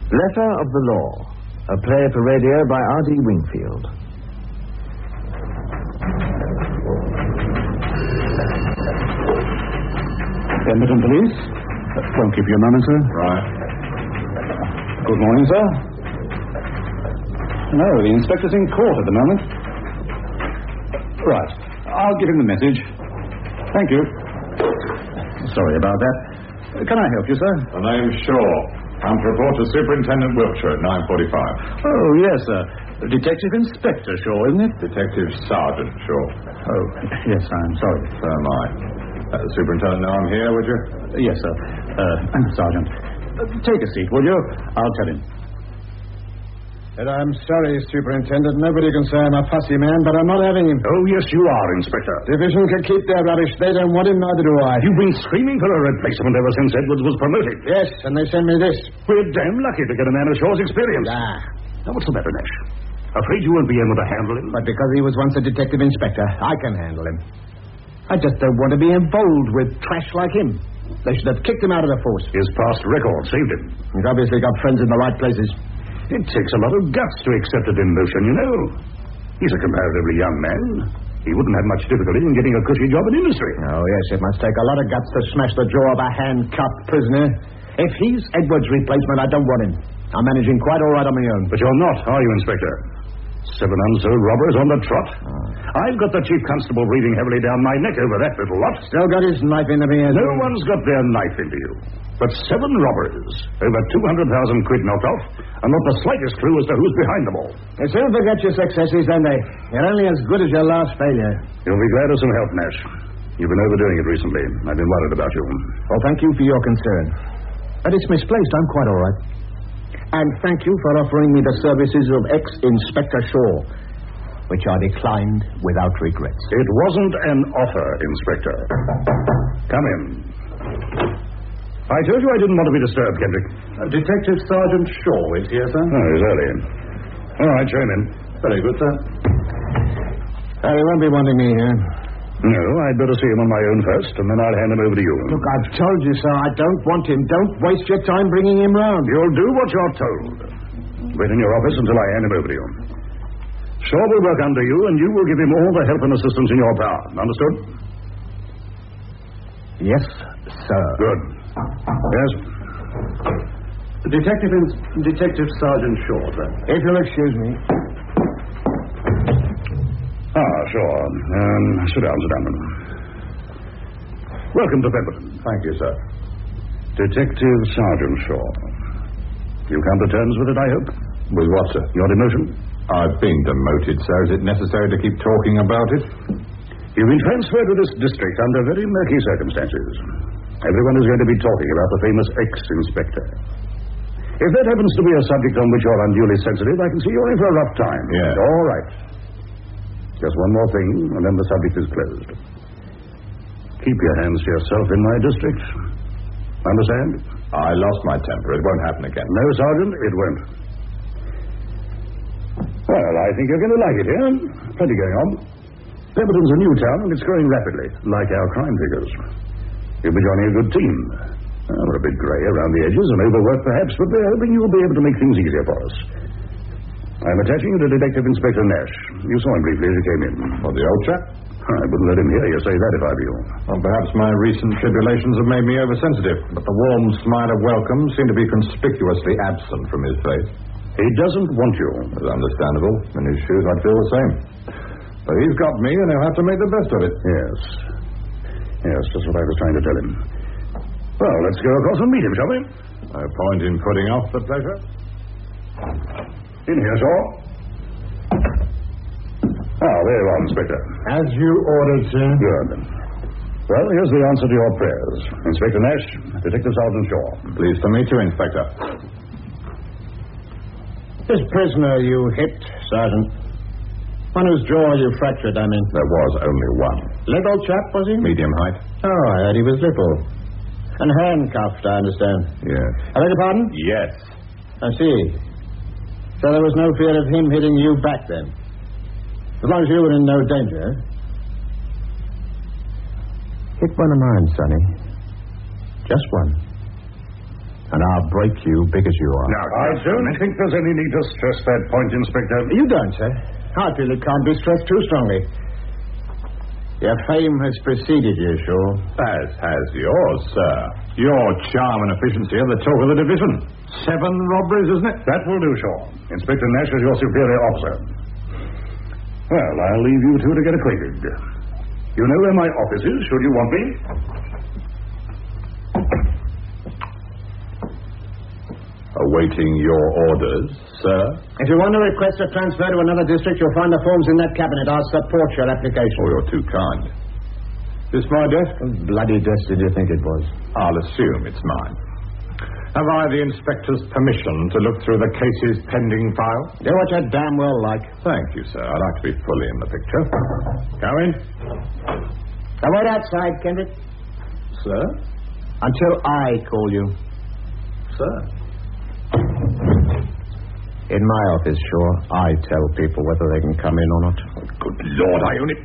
Letter of the Law, a play for radio by R.D. Wingfield. Pemberton Police. Won't keep you a moment, sir. Right. Good morning, sir. No, the inspector's in court at the moment. Right. I'll give him the message. Thank you. Sorry about that. Can I help you, sir? The name's Shaw. I'm to report to Superintendent Wiltshire at 9:45. Oh, yes, sir. Detective Inspector Shaw, isn't it? Detective Sergeant Shaw. Oh, yes, I'm sorry. So am I. Superintendent, know I'm here, would you? Yes, sir. Sergeant. Take a seat, will you? I'll tell him. And I'm sorry, Superintendent. Nobody can say I'm a fussy man, but I'm not having him. Oh, yes, you are, Inspector. Division can keep their rubbish. They don't want him, neither do I. You've been screaming for a replacement ever since Edwards was promoted. Yes, and they send me this. We're damn lucky to get a man of Shaw's experience. Ah. Now, what's the matter, Nash? Afraid you won't be able to handle him? But because he was once a detective inspector, I can handle him. I just don't want to be involved with trash like him. They should have kicked him out of the force. His past record saved him. He's obviously got friends in the right places. It takes a lot of guts to accept a demotion, you know. He's a comparatively young man. He wouldn't have much difficulty in getting a cushy job in industry. Oh, yes, it must take a lot of guts to smash the jaw of a handcuffed prisoner. If he's Edwards' replacement, I don't want him. I'm managing quite all right on my own. But you're not, are you, Inspector? 7 unsold robbers on the trot. I've got the chief constable breathing heavily down my neck over that little lot. Still got his knife into me. No one's got their knife into you. But 7 robbers, over 200,000 quid knocked off, and not the slightest clue as to who's behind them all. They soon forget your successes, don't they? You're only as good as your last failure. You'll be glad of some help, Nash. You've been overdoing it recently. I've been worried about you. Well, thank you for your concern. But it's misplaced. I'm quite all right. And thank you for offering me the services of ex-Inspector Shaw, which I declined without regrets. It wasn't an offer, Inspector. Come in. I told you I didn't want to be disturbed, Kendrick. Detective Sergeant Shaw is here, sir. Oh, he's early. All right, show him in. Very good, sir. He won't be wanting me here. No, I'd better see him on my own first, and then I'll hand him over to you. Look, I've told you so. I don't want him. Don't waste your time bringing him round. You'll do what you're told. Wait in your office until I hand him over to you. Shaw will work under you, and you will give him all the help and assistance in your power. Understood? Yes, sir. Good. Yes? Detective Sergeant Shaw, sir. If you'll excuse me. Sure. Sit down. Welcome to Pemberton. Thank you, sir. Detective Sergeant Shaw. You come to terms with it, I hope? With what, sir? Your demotion? I've been demoted, sir. Is it necessary to keep talking about it? You've been transferred to this district under very murky circumstances. Everyone is going to be talking about the famous ex-inspector. If that happens to be a subject on which you're unduly sensitive, I can see you're in for a rough time. Yeah. All right. Just one more thing, and then the subject is closed. Keep your hands to yourself in my district. Understand? I lost my temper. It won't happen again. No, Sergeant, it won't. Well, I think you're going to like it here. Plenty going on. Pemberton's a new town, and it's growing rapidly, like our crime figures. You'll be joining a good team. We're a bit grey around the edges and overworked, perhaps, but we're hoping you'll be able to make things easier for us. I'm attaching you to Detective Inspector Nash. You saw him briefly as you came in. Well, the old chap? I wouldn't let him hear you say that if I were you. Well, perhaps my recent tribulations have made me oversensitive, but the warm smile of welcome seemed to be conspicuously absent from his face. He doesn't want you. It's understandable. In his shoes, I'd feel the same. But he's got me, and he'll have to make the best of it. Yes, just what I was trying to tell him. Well, let's go across and meet him, shall we? No point in putting off the pleasure. In here, Shaw. There you are, Inspector. As you ordered, sir. Good. Well, here's the answer to your prayers. Inspector Nash, Detective Sergeant Shaw. Pleased to meet you, Inspector. This prisoner you hit, Sergeant. One whose jaw you fractured, I mean. There was only one. Little chap, was he? Medium height. Oh, I heard he was little. And handcuffed, I understand. Yes. I beg your pardon? Yes. I see. So there was no fear of him hitting you back then? As long as you were in no danger. Hit one of mine, Sonny. Just one. And I'll break you big as you are. Now, I don't think there's any need to stress that point, Inspector. You don't, sir. I feel it can't be stressed too strongly. Your fame has preceded you, Shaw. As has yours, sir. Your charm and efficiency are the talk of the division. 7 robberies, isn't it? That will do, Shaw. Inspector Nash is your superior officer. Well, I'll leave you two to get acquainted. You know where my office is, should you want me? Awaiting your orders, sir. If you want to request a transfer to another district, you'll find the forms in that cabinet. I'll support your application. Oh, you're too kind. This my desk? What bloody desk did you think it was? I'll assume it's mine. Have I the inspector's permission to look through the case's pending file? Do what you damn well like. Thank you, sir. I'd like to be fully in the picture. Come in. Now wait outside, Kendrick. Sir? Until I call you. Sir? In my office, Shaw, I tell people whether they can come in or not. Good Lord, I only...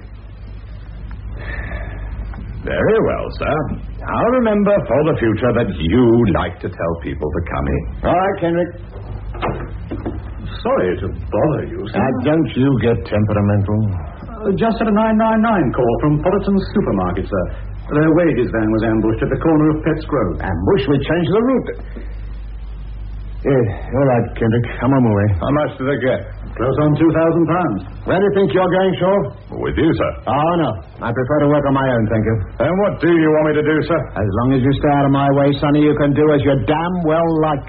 Very well, sir. I'll remember for the future that you like to tell people to come in. All right, Kendrick. Sorry to bother you, sir. Don't you get temperamental? Just had a 999 call from Fullerton's supermarket, sir. Their wages van was ambushed at the corner of Petts Grove. Ambush, we changed the route. Yeah, all right, Kendrick. I'm on my way. How much do they get? Close on £2,000. Where do you think you're going, Shaw? With you, sir. Oh, no. I prefer to work on my own, thank you. And what do you want me to do, sir? As long as you stay out of my way, Sonny, you can do as you damn well like.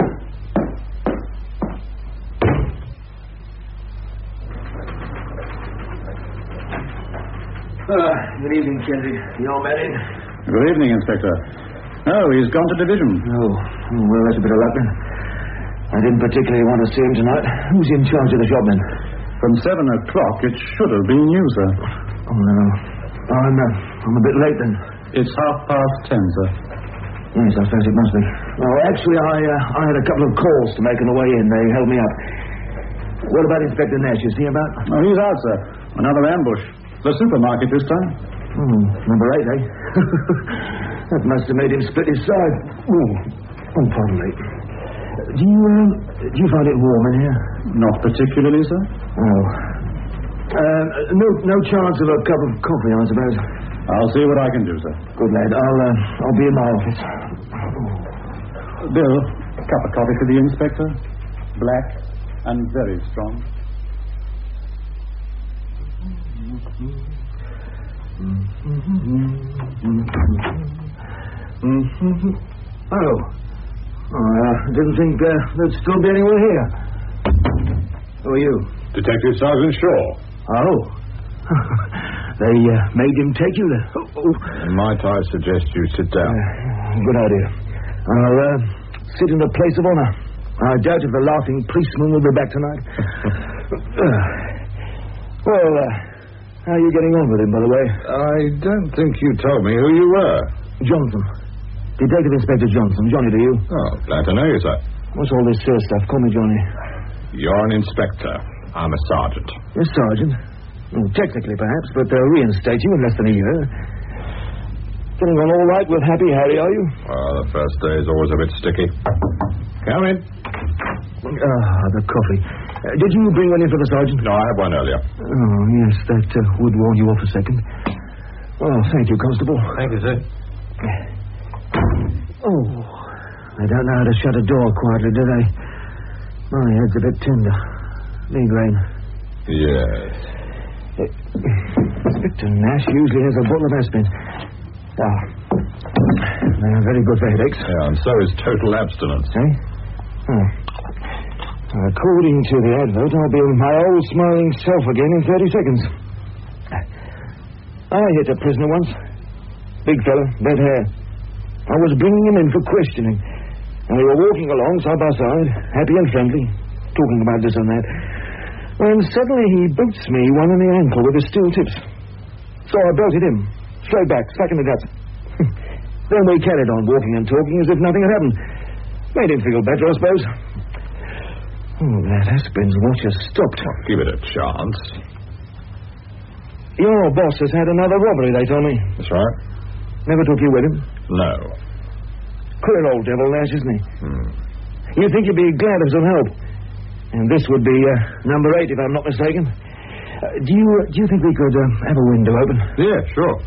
Good evening, Kendrick. Your man in? Good evening, Inspector. Oh, he's gone to division. Oh, well, that's a bit of luck then. I didn't particularly want to see him tonight. Who's in charge of the job then? From 7 o'clock, it should have been you, sir. Oh, no. I'm a bit late then. It's 10:30, sir. Yes, I suppose it must be. Well, actually, I had a couple of calls to make on the way in. They held me up. What about Inspector Nash? Is he about? Oh, he's out, sir. Another ambush. The supermarket this time. Number 8, eh? That must have made him split his side. Oh, pardon me. Do you find it warm in here? Not particularly, sir. Oh. No chance of a cup of coffee, I suppose. I'll see what I can do, sir. Good lad. I'll be in my office. Bill, a cup of coffee for the inspector. Black and very strong. Oh. I didn't think there'd still be anyone here. Who are you? Detective Sergeant Shaw. Oh. They made him take you there. Might I suggest you sit down? Good idea. I'll sit in the place of honor. I doubt if the laughing policeman will be back tonight. Well, how are you getting on with him, by the way? I don't think you told me who you were. Johnson. Detective Inspector Johnson. Johnny to you. Oh, glad to know you, sir. What's all this stuff? Call me Johnny. You're an inspector. I'm a sergeant. Yes, Sergeant. Well, technically, perhaps, but they'll reinstate you in less than a year. Getting on all right with Happy Harry, are you? Well, the first day is always a bit sticky. Come in. The coffee. Did you bring one in for the sergeant? No, I had one earlier. Oh, yes, that would warn you off a second. Oh, thank you, Constable. Thank you, sir. Oh, they don't know how to shut a door quietly, do they? My head's a bit tender. Migraine. Yes. Inspector Nash usually has a bottle of aspirin. They're very good for headaches. Yeah, and so is total abstinence. Eh? Oh. According to the advert, I'll be my old smiling self again in 30 seconds. I hit a prisoner once. Big fella, red hair. I was bringing him in for questioning, and we were walking along side by side, happy and friendly, talking about this and that, when suddenly he boots me one in the ankle with his steel tips. So I belted him, straight back, stuck in the guts. Then we carried on walking and talking as if nothing had happened. Made him feel better, I suppose. Oh, that aspirin's watch has stopped. Give it a chance. Your boss has had another robbery, they told me. That's right. Never took you with him? No. Queer old devil, Nash, isn't he? You'd think you'd be glad of some help. And this would be number 8, if I'm not mistaken. Do you think we could have a window open? Yeah, sure.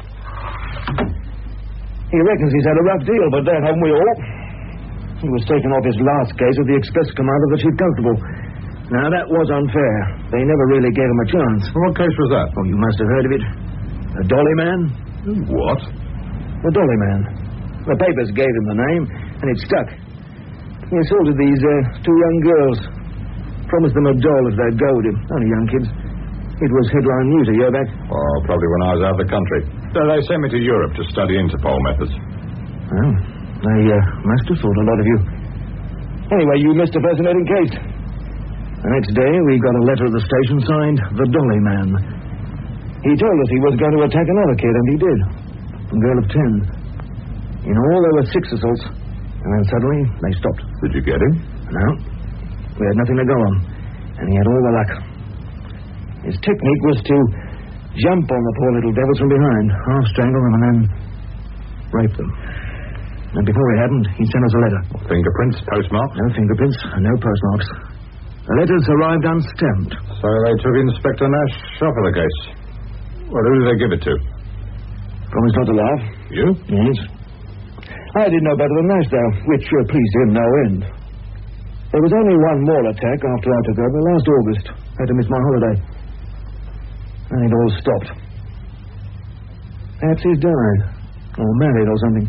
He reckons he's had a rough deal, but that haven't we all? He was taken off his last case of the express command of the chief constable. Now, that was unfair. They never really gave him a chance. What case was that? Oh, you must have heard of it. The Dolly Man? What? The Dolly Man. The papers gave him the name, and it stuck. He assaulted these 2 young girls. Promised them a doll if they'd go with him. Only young kids. It was headline news a year back. Oh, probably when I was out of the country. So they sent me to Europe to study Interpol methods. Well, they must have thought a lot of you. Anyway, you missed a fascinating case. The next day, we got a letter at the station signed The Dolly Man. He told us he was going to attack another kid, and he did. A girl of 10. In all, there were 6 assaults. And then suddenly, they stopped. Did you get him? No. We had nothing to go on. And he had all the luck. His technique was to jump on the poor little devils from behind, half strangle them, and then rape them. And before it happened, he sent us a letter. Fingerprints, postmarks? No fingerprints, and no postmarks. The letters arrived unstamped. So they took Inspector Nash off of the case. Well, who did they give it to? Promised not to laugh. You? Yes. I did no better than Nash, though, which pleased him no end. There was only one more attack after I took over last August. I had to miss my holiday. And it all stopped. Perhaps he's died. Or married or something.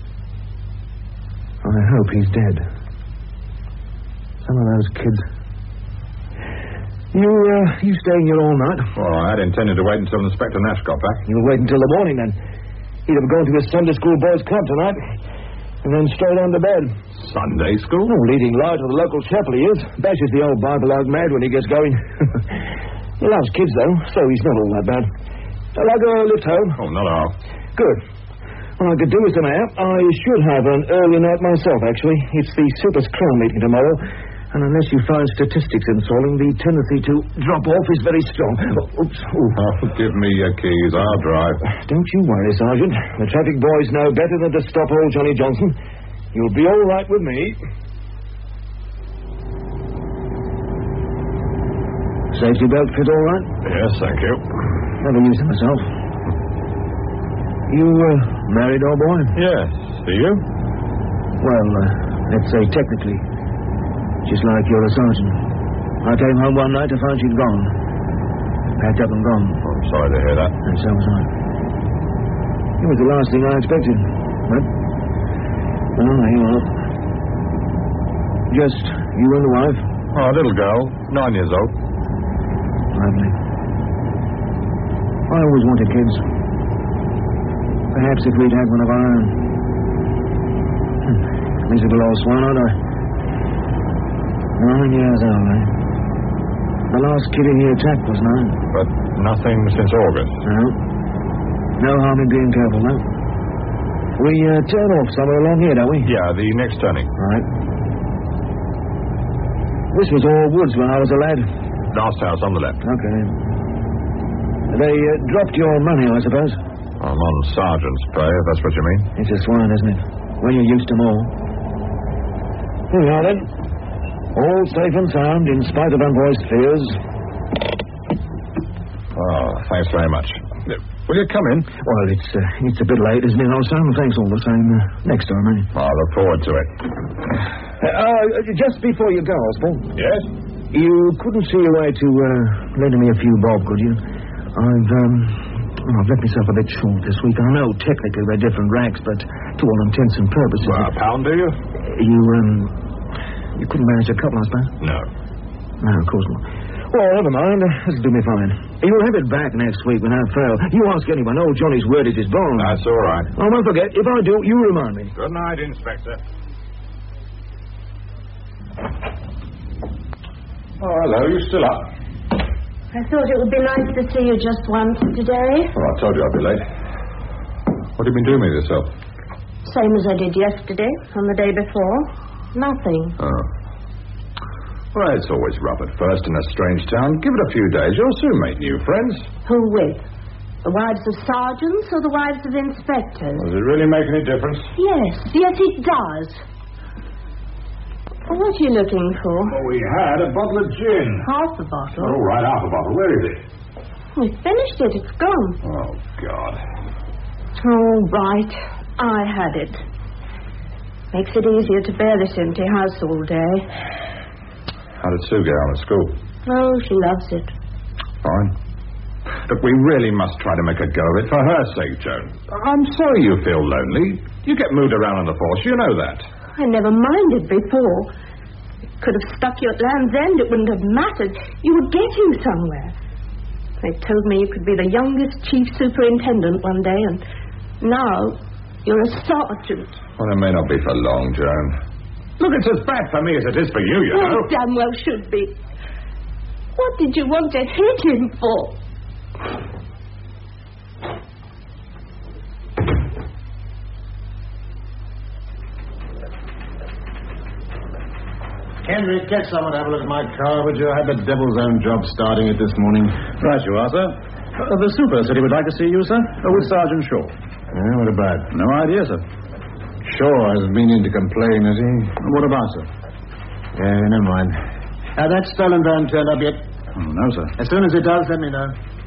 I hope he's dead. Some of those kids. You staying here all night? Well, I had intended to wait until Inspector Nash got back. You'll wait until the morning, then. He'd have gone to his Sunday school boys' club tonight. And then straight on to bed. Sunday school? Oh, leading light of the local chapel he is. Bashes the old Bible out mad when he gets going. He loves kids, though, so he's not all that bad. Shall I go lift home? Oh, not at all. Good. Well, I could do with some air. I should have an early night myself, actually. It's the Circus Crown meeting tomorrow. And unless you find statistics enthralling, the tendency to drop off is very strong. Oops. Oh, give me your keys. I'll drive. Don't you worry, Sergeant. The traffic boys know better than to stop old Johnny Johnson. You'll be all right with me. Safety belt fit all right? Yes, thank you. Never used it myself. You married, old boy? Yes. Are you? Well, let's say technically. Just like you're a sergeant. I came home one night to find she'd gone. Packed up and gone. Oh, I'm sorry to hear that. And so was I. It was the last thing I expected. But, well, there you are. Just you and the wife? Oh, a little girl, 9 years old. Lovely. I always wanted kids. Perhaps if we'd had one of our own. Miserable old swan, aren't I? 9 years old, eh? The last kid in the attack was 9. But nothing since August. No. No harm in being careful, no. We turn off somewhere along here, don't we? Yeah, the next turning. Right. This was all woods when I was a lad. Last house on the left. Okay. They dropped your money, I suppose? I'm on sergeant's pay, if that's what you mean. It's a swine, isn't it? When you're used to more. Here we are, then. All safe and sound, in spite of unvoiced fears. Oh, thanks very much. Will you come in? Well, it's a bit late, isn't it, old son? Thanks all the same. Next time, eh? I look forward to it. Just before you go, Oswald. Yes? You couldn't see a way to lend me a few bob, could you? I've let myself a bit short this week. I know technically we're different ranks, but to all intents and purposes... Well, a pound, do you? You couldn't manage a couple, I suppose? No. No, of course not. Well, never mind. This'll do me fine. You'll have it back next week without fail. You ask anyone. Old Johnny's word is his bond. That's all right. I won't forget. If I do, you remind me. Good night, Inspector. Oh, hello. You still up? I thought it would be nice to see you just once today. Well, I told you I'd be late. What have you been doing with yourself? Same as I did yesterday and the day before. Nothing. Oh. Well, it's always rough at first in a strange town. Give it a few days. You'll soon make new friends. Who with? The wives of sergeants or the wives of inspectors? Does it really make any difference? Yes, it does. What are you looking for? Well, we had a bottle of gin. Half the bottle. Oh, right, half a bottle. Where is it? We finished it. It's gone. Oh, God. All right. I had it. Makes it easier to bear this empty house all day. How did Sue get on at school? Oh, she loves it. Fine. Look, we really must try to make a go of it for her sake, Joan. I'm sorry you feel lonely. You get moved around on the force, you know that. I never minded before. Could have stuck you at Land's End. It wouldn't have mattered. You were getting somewhere. They told me you could be the youngest chief superintendent one day, and now you're a sergeant. Well, it may not be for long, Joan. Look, it's as bad for me as it is for you, you know. It damn well should be. What did you want to hit him for? Henry, get someone to have a look at my car, would you? I had the devil's own job starting it this morning. Right you are, sir. The super said he would like to see you, sir. With Sergeant Shaw. Yeah, what about? No idea, sir. Shaw has been in to complain, has he? What about, sir? Yeah, never mind. That stolen van turned up yet? Oh, no, sir. As soon as it does, let me know.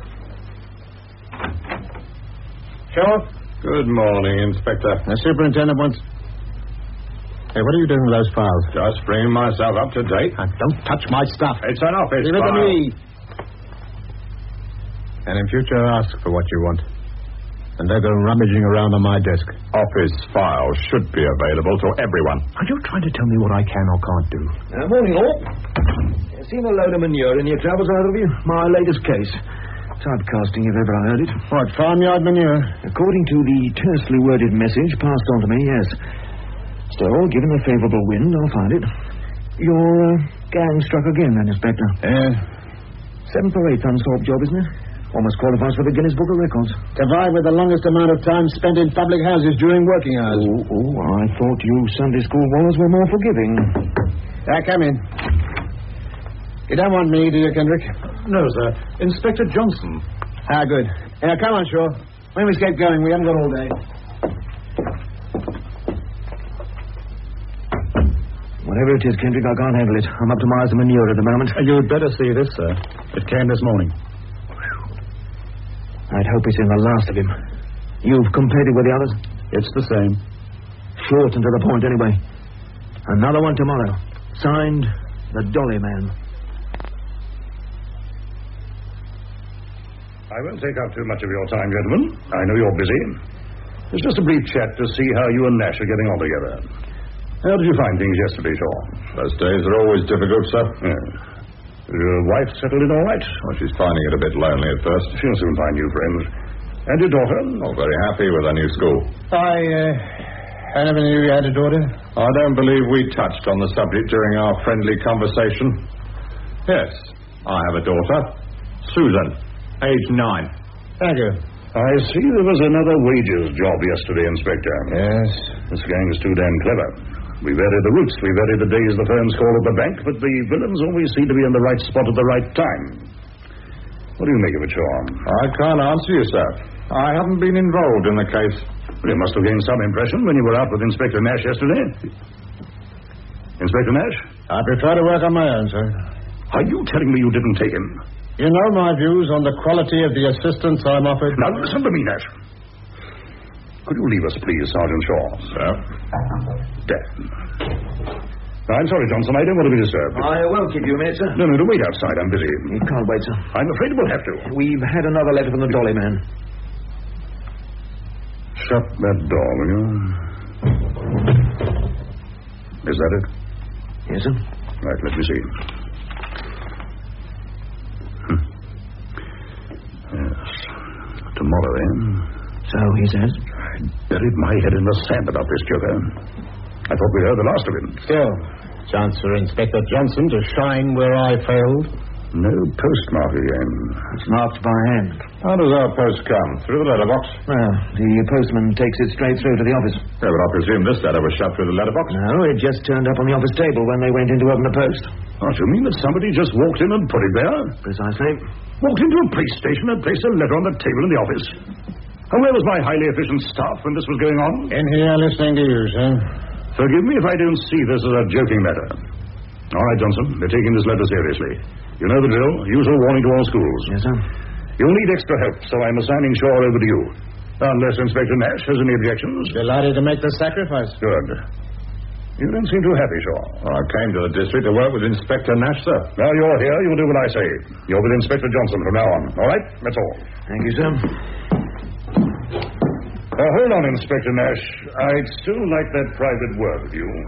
Shaw? Good morning, Inspector. The superintendent wants... Hey, what are you doing with those files? Just bringing myself up to date. Don't touch my stuff. It's an office Give it to file. me. And in future, ask for what you want. And don't go rummaging around on my desk. Office files should be available to everyone. Are you trying to tell me what I can or can't do? Morning, all. Seen a load of manure in your travels, either of you? My latest case. Typecasting, if ever I heard it. What, farmyard manure? According to the tersely worded message passed on to me, yes. Still, given a favourable wind, I'll find it. Your gang struck again, then, Inspector. 7th or 8th unsolved job, isn't it? Almost qualifies for the Guinness Book of Records. Divide with the longest amount of time spent in public houses during working hours. I thought you Sunday school wallers were more forgiving. Come in. You don't want me, do you, Kendrick? No, sir. Inspector Johnson. Good. Come on, Shaw. When we get going, we haven't got all day. Whatever it is, Kendrick, I can't handle it. I'm up to my eyes in manure at the moment. You'd better see this, sir. It came this morning. I'd hope it's in the last of him. You've compared it with the others? It's the same. Short and to the point, anyway. Another one tomorrow. Signed, the Dolly Man. I won't take up too much of your time, gentlemen. I know you're busy. It's just a brief chat to see how you and Nash are getting on together. How did you find things yesterday, Shaw? Those days are always difficult, sir. Yeah. Your wife settled in all right? Well, she's finding it a bit lonely at first. She'll soon find new friends. And your daughter? Oh, very happy with her new school. I never knew you had a daughter. I don't believe we touched on the subject during our friendly conversation. Yes, I have a daughter. Susan, age 9. Thank you. I see there was another wages job yesterday, Inspector. Yes. This gang is too damn clever. We vary the routes, we vary the days the firms call at the bank, but the villains always seem to be in the right spot at the right time. What do you make of it, Shaw? I can't answer you, sir. I haven't been involved in the case. Well, you must have gained some impression when you were out with Inspector Nash yesterday. Inspector Nash? I prefer to work on my own, sir. Are you telling me you didn't take him? You know my views on the quality of the assistance I'm offered. Now, listen to me, Nash. Could you leave us, please, Sergeant Shaw? Sir? Damn. I'm sorry, Johnson. I don't want to be disturbed. I won't keep you a minute, sir. No, wait outside. I'm busy. You can't wait, sir. I'm afraid we'll have to. We've had another letter from the Dolly Man. Shut that door, will you? Is that it? Yes, sir. Right, let me see. Yes. Tomorrow, then. So he says. I buried my head in the sand about this joker. I thought we heard the last of him. Still, chance for Inspector Johnson to shine where I failed. No postmark again. It's marked by hand. How does our post come? Through the letterbox? Well, the postman takes it straight through to the office. Yeah, but I presume this letter was shut through the letterbox. No, it just turned up on the office table when they went in to open the post. Oh, do you mean that somebody just walked in and put it there? Precisely. Walked into a police station and placed a letter on the table in the office? And where was my highly efficient staff when this was going on? In here listening to you, sir. Forgive me if I don't see this as a joking matter. All right, Johnson, they're taking this letter seriously. You know the drill. Usual warning to all schools. Yes, sir. You'll need extra help, so I'm assigning Shaw over to you. Unless Inspector Nash has any objections. Delighted to make the sacrifice. Good. You don't seem too happy, Shaw. Well, I came to the district to work with Inspector Nash, sir. Now you're here, you'll do what I say. You're with Inspector Johnson from now on. All right? That's all. Thank you, sir. Hold on, Inspector Nash. I'd still like that private word with you.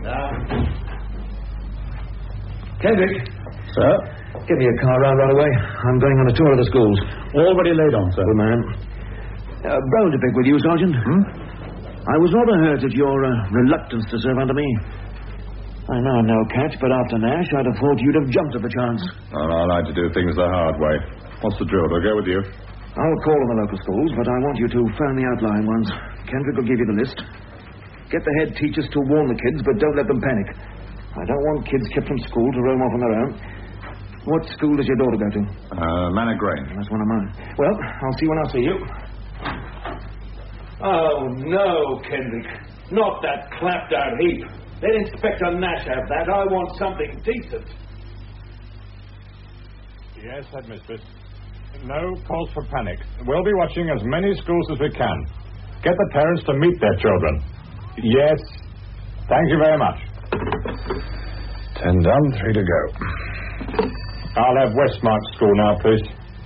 Kendrick. Sir? Give me a car round right away. I'm going on a tour of the schools. Already laid on, sir. Good man. Bone to pick with you, Sergeant. I was rather hurt at your reluctance to serve under me. I know I'm no catch, but after Nash, I'd have thought you'd have jumped at the chance. Well, I like to do things the hard way. What's the drill? Do I go with you? I'll call on the local schools, but I want you to phone the outlying ones. Kendrick will give you the list. Get the head teachers to warn the kids, but don't let them panic. I don't want kids kept from school to roam off on their own. What school does your daughter go to? Manor Grange. That's one of mine. Well, I'll see you when I see you. Oh, no, Kendrick. Not that clapped-out heap. Let Inspector Nash have that. I want something decent. Yes, Headmistress. No cause for panic. We'll be watching as many schools as we can. Get the parents to meet their children. Yes. Thank you very much. 10 done, 3 to go. I'll have Westmark School now, please.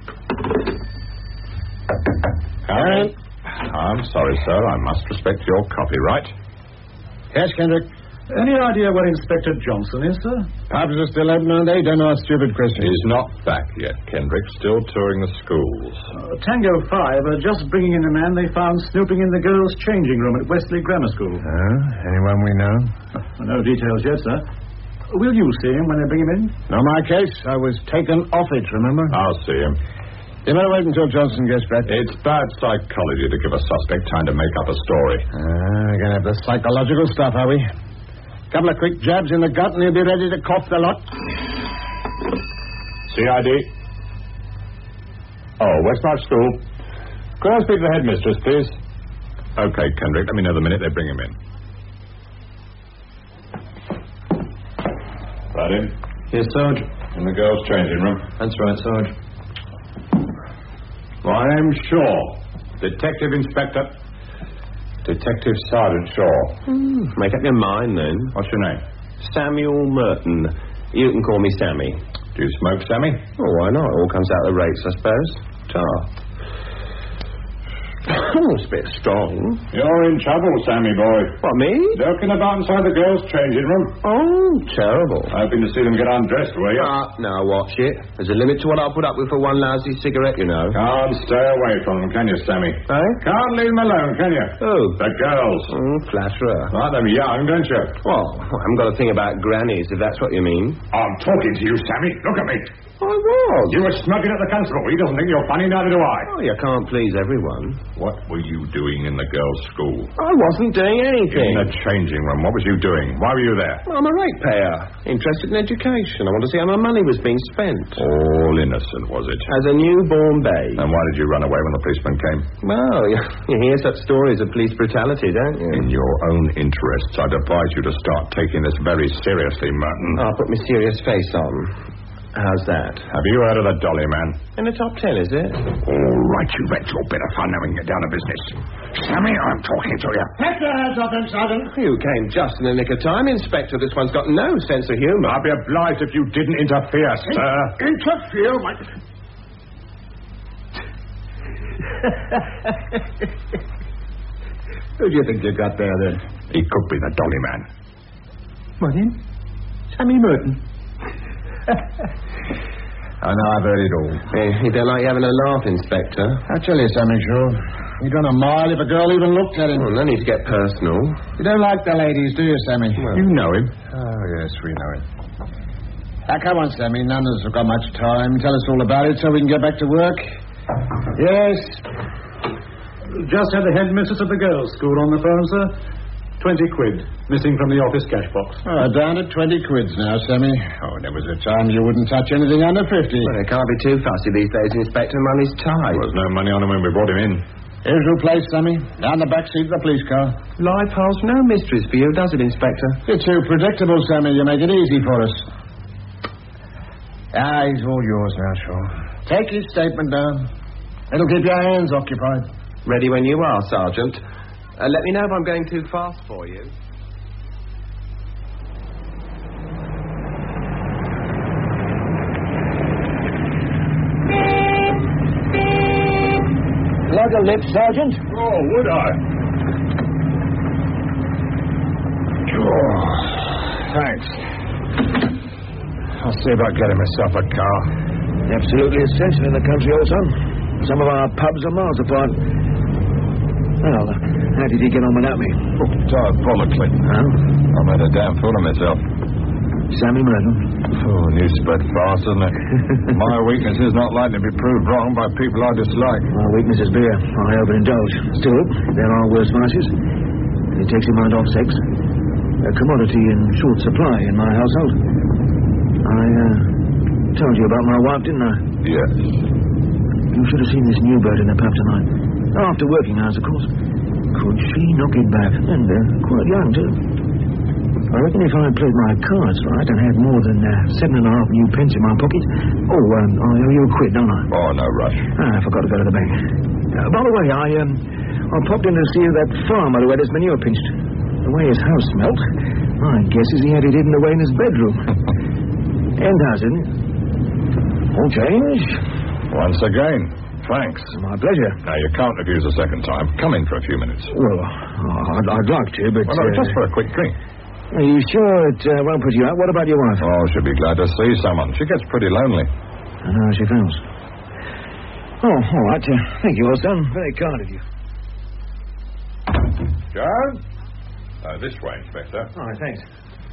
Aaron? I'm sorry, sir. I must respect your copyright. Yes, Kendrick. Any idea where Inspector Johnson is, sir? Pubs are still open, aren't they? Don't ask stupid questions. He's not back yet, Kendrick. Still touring the schools. Tango 5 are just bringing in a man they found snooping in the girls' changing room at Wesley Grammar School. Anyone we know? No details yet, sir. Will you see him when they bring him in? Not my case. I was taken off it, remember? I'll see him. You better wait until Johnson gets back. It's bad psychology to give a suspect time to make up a story. We're going to have the psychological stuff, are we? Couple of quick jabs in the gut and he'll be ready to cough the lot. CID. Oh, Westmark School. Could I speak to the headmistress, please? Okay, Kendrick. Let me know the minute they bring him in. Right in. Yes, Sarge. In the girls' changing room. That's right, Sarge. I'm Shaw. Detective Inspector. Detective Sergeant Shaw. Make up your mind, then. What's your name? Samuel Merton. You can call me Sammy. Do you smoke, Sammy? Oh, why not? It all comes out of the rates, I suppose. Tar. It's a bit strong. You're in trouble, Sammy boy. What, me? Lurking about inside the girls' changing room. Oh, terrible. Hoping to see them get undressed, were you? Now watch it. There's a limit to what I'll put up with for one lousy cigarette, you know. Can't stay away from them, can you, Sammy? Eh? Can't leave them alone, can you? Who? The girls. Flatterer. Like them young, don't you? Well, I haven't got a thing about grannies, if that's what you mean. I'm talking to you, Sammy. Look at me. I was. You were smoking at the constable. He doesn't think you're funny, neither do I. Oh, you can't please everyone. What were you doing in the girls' school? I wasn't doing anything. In the changing room. What was you doing? Why were you there? I'm a ratepayer. Interested in education. I want to see how my money was being spent. All innocent, was it? As a newborn babe. And why did you run away when the policeman came? Well, you hear such stories of police brutality, don't you? In your own interests, I'd advise you to start taking this very seriously, Merton. I'll put my serious face on. How's that? Have you heard of the Dolly Man? In the top 10, is it? All right, you've had your bit of fun knowing you're down to business. Sammy, I'm talking to you. Take your hands off him, Sergeant. You came just in the nick of time, Inspector. This one's got no sense of humour. I'd be obliged if you didn't interfere, sir. Interfere? Who do you think you got there, then? He could be the Dolly Man. What, him? Sammy Merton. I know, I've heard it all. You don't like having a laugh, Inspector? I tell you, Sammy Shaw. You'd run a mile if a girl even looked at him. Well, no need to get personal. You don't like the ladies, do you, Sammy? Well, you know him. Oh, yes, we know him. Come on, Sammy. None of us have got much time. Tell us all about it so we can get back to work. Yes. Just had the headmistress of the girls' school on the phone, sir. 20 quid, missing from the office cash box. Oh, down at 20 quids now, Sammy. Oh, there was a time you wouldn't touch anything under 50. Well, they can't be too fussy these days, Inspector. Money's tight. There was no money on him when we brought him in. Here's your place, Sammy. Down the back seat of the police car. Life holds no mysteries for you, does it, Inspector? You're too predictable, Sammy. You make it easy for us. He's all yours now, Shaw. Take his statement down. It'll keep your hands occupied. Ready when you are, Sergeant. Let me know if I'm going too fast for you. Like a lip, Sergeant? Oh, would I? Oh, thanks. I'll see about getting myself a car. Absolutely essential in the country, old son. Some of our pubs are miles apart. Well, how did you get on without me? Diabolically. Huh? I made a damn fool of myself. Sammy Merton. Oh, and you spread fast, isn't it? My weakness is not likely to be proved wrong by people I dislike. My weakness is beer. I overindulge. Still, there are worse vices. It takes your mind off sex. A commodity in short supply in my household. I told you about my wife, didn't I? Yes. You should have seen this new bird in the pub tonight. After working hours, of course. Could she knock it back? And quite young, too. I reckon if I had played my cards right and had more than 7.5 new pence in my pocket... I owe you a quid, don't I? Oh, no rush. I forgot to go to the bank. By the way, I popped in to see that farmer who had his manure pinched. The way his house smelt, my guess is he had it hidden away in his bedroom. And how's it? All change? Once again, thanks. My pleasure. Now, you can't refuse a second time. Come in for a few minutes. Well, I'd like to, but... Well, no, just for a quick drink. Are you sure it won't put you out? What about your wife? Oh, she'll be glad to see someone. She gets pretty lonely. I know how she feels. Oh, all right. Thank you, old son. Very kind of you. John? This way, Inspector. All right, thanks.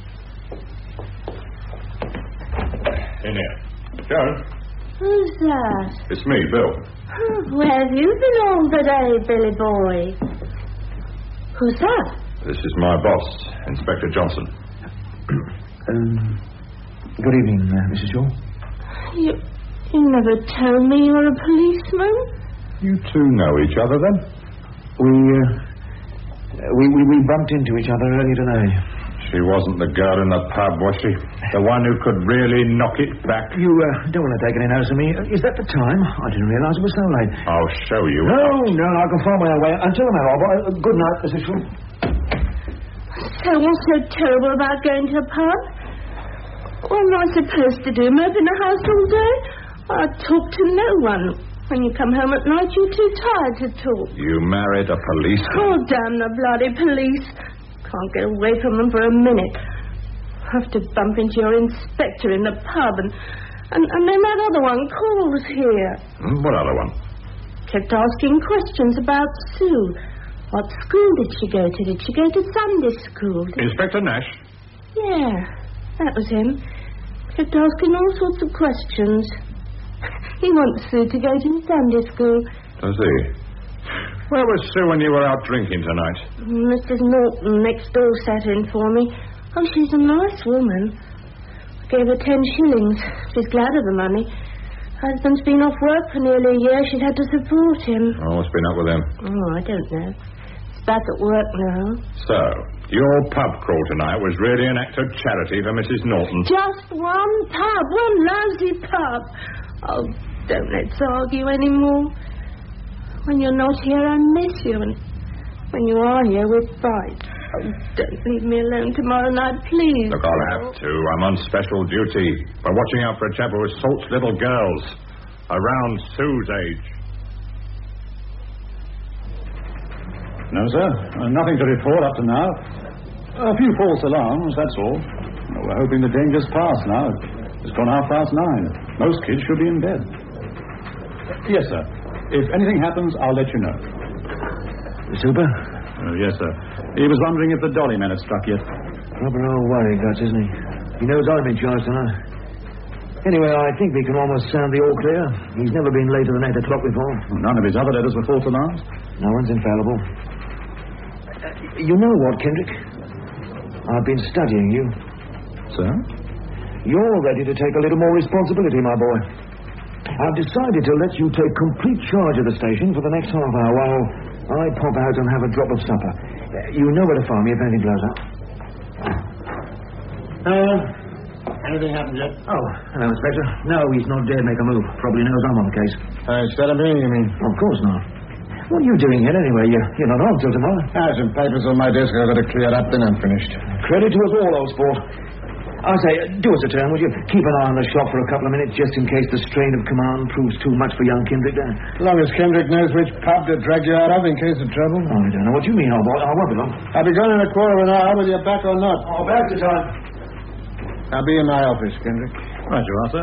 In here. Joan? Who's that? It's me, Bill. Where have you been all the day, Billy boy? Who's that? This is my boss, Inspector Johnson. Good evening, Mrs. Shaw. You never told me you were a policeman? You two know each other, then? We bumped into each other earlier today. She wasn't the girl in the pub, was she? The one who could really knock it back? You don't want to take any notice of me. Is that the time? I didn't realize it was so late. I'll show you. No, I can find my own way. Until tomorrow. Good night, Mrs. Shaw. So what's so terrible about going to a pub? What am I supposed to do? Mope in the house all day? I talk to no one. When you come home at night, you're too tired to talk. You married a policeman? Oh, damn the bloody police. Can't get away from them for a minute. Have to bump into your inspector in the pub and then that other one calls here. What other one? Kept asking questions about Sue. What school did she go to? Did she go to Sunday school? Inspector Nash? Yeah, that was him. Kept asking all sorts of questions. He wants Sue to go to Sunday school. Does he? Where was Sue when you were out drinking tonight? Mrs. Norton next door sat in for me. Oh, she's a nice woman. Gave her 10 shillings. She's glad of the money. Husband's been off work for nearly a year. She's had to support him. Oh, what's been up with him? Oh, I don't know. He's back at work now. So, your pub crawl tonight was really an act of charity for Mrs. Norton? Just one pub. One lousy pub. Oh, don't let's argue anymore. When you're not here, I miss you. And when you are here, we fight. Oh, don't leave me alone tomorrow night, please. Look, I'll have to. I'm on special duty. By watching out for a chap who assaults little girls. Around Sue's age. No, sir. Nothing to report up to now. A few false alarms, that's all. We're hoping the danger's past now. It's gone 9:30. Most kids should be in bed. Yes, sir. If anything happens, I'll let you know. Super? Yes, sir. He was wondering if the dolly man had struck yet. Proper old worry guts, isn't he? He knows I'm in charge tonight. Anyway, I think we can almost sound the all clear. He's never been later than 8 o'clock before. None of his other letters were false alarms? No one's infallible. You know what, Kendrick? I've been studying you. Sir? You're ready to take a little more responsibility, my boy. I've decided to let you take complete charge of the station for the next half hour while I pop out and have a drop of supper. You know where to find me if anything blows up. Anything happened yet? Oh, hello, Inspector. No, he's not dared make a move. Probably knows I'm on the case. Instead of me, you mean? Of course not. What are you doing here anyway? You're not on till tomorrow. Some papers on my desk I've got to clear up, then I'm finished. Credit to us all, old sport. I say, do us a turn, would you? Keep an eye on the shop for a couple of minutes, just in case the strain of command proves too much for young Kendrick there. As long as Kendrick knows which pub to drag you out of in case of trouble. Oh, I don't know what you mean, old boy. I won't be long. I'll be gone in a quarter of an hour, whether you're back or not. Oh, back to time. I'll be in my office, Kendrick. Right you are, sir.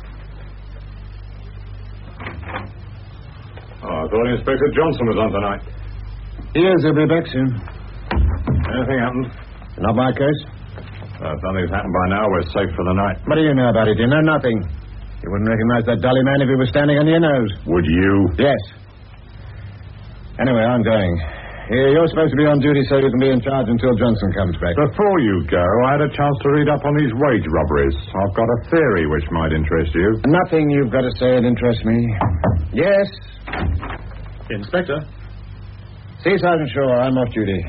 Oh, I thought Inspector Johnson was on tonight. He is. He'll be back soon. Anything happened? Not my case. If something's happened by now, we're safe for the night. What do you know about it? You know nothing. You wouldn't recognize that dolly man if he was standing under your nose. Would you? Yes. Anyway, I'm going. You're supposed to be on duty so you can be in charge until Johnson comes back. Before you go, I had a chance to read up on these wage robberies. I've got a theory which might interest you. Nothing you've got to say would interest me. Yes. Inspector? See, Sergeant Shaw, I'm off duty.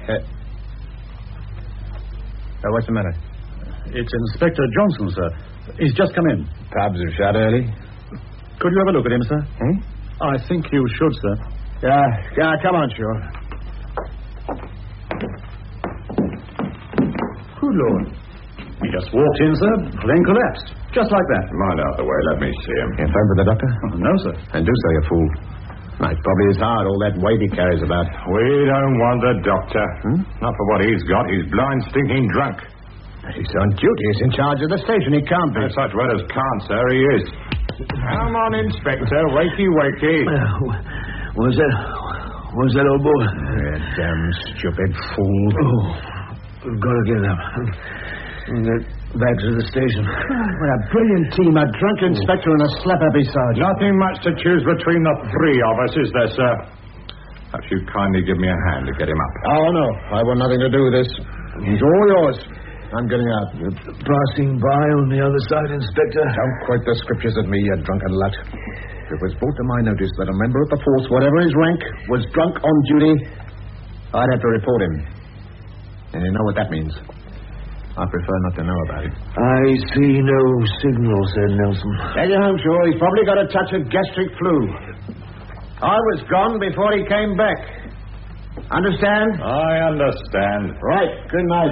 What's the matter? It's Inspector Johnson, sir. He's just come in. Pubs have shut early. Could you have a look at him, sir? I think you should, sir. Yeah, come on, Shaw. Good Lord. He just walked in, sir, then collapsed. Just like that. Mind out of the way. Let me see him. You phone for the doctor? No, sir. And do so, you fool. It's probably his heart, all that weight he carries about. We don't want the doctor. Not for what he's got. He's blind, stinking drunk. He's on duty. He's in charge of the station. He can't be. No such word as can't, sir. He is. Come on, Inspector. Wakey, wakey. What's that, old boy? Damn stupid fool. Oh, we've got to get up. And get back to the station. What a brilliant team. A drunk inspector and a slap-happy sergeant. Nothing much to choose between the three of us, is there, sir? Perhaps you kindly give me a hand to get him up. Oh, no. I want nothing to do with this. He's all yours. I'm getting out. You're passing by on the other side, Inspector. Don't quote the scriptures at me, you drunken lot. If it was brought to my notice that a member of the force, whatever his rank, was drunk on duty, I'd have to report him. And you know what that means. I prefer not to know about it. I see no signal, said Nelson. Take it home, sure. He's probably got a touch of gastric flu. I was gone before he came back. Understand? I understand. Right. Good night.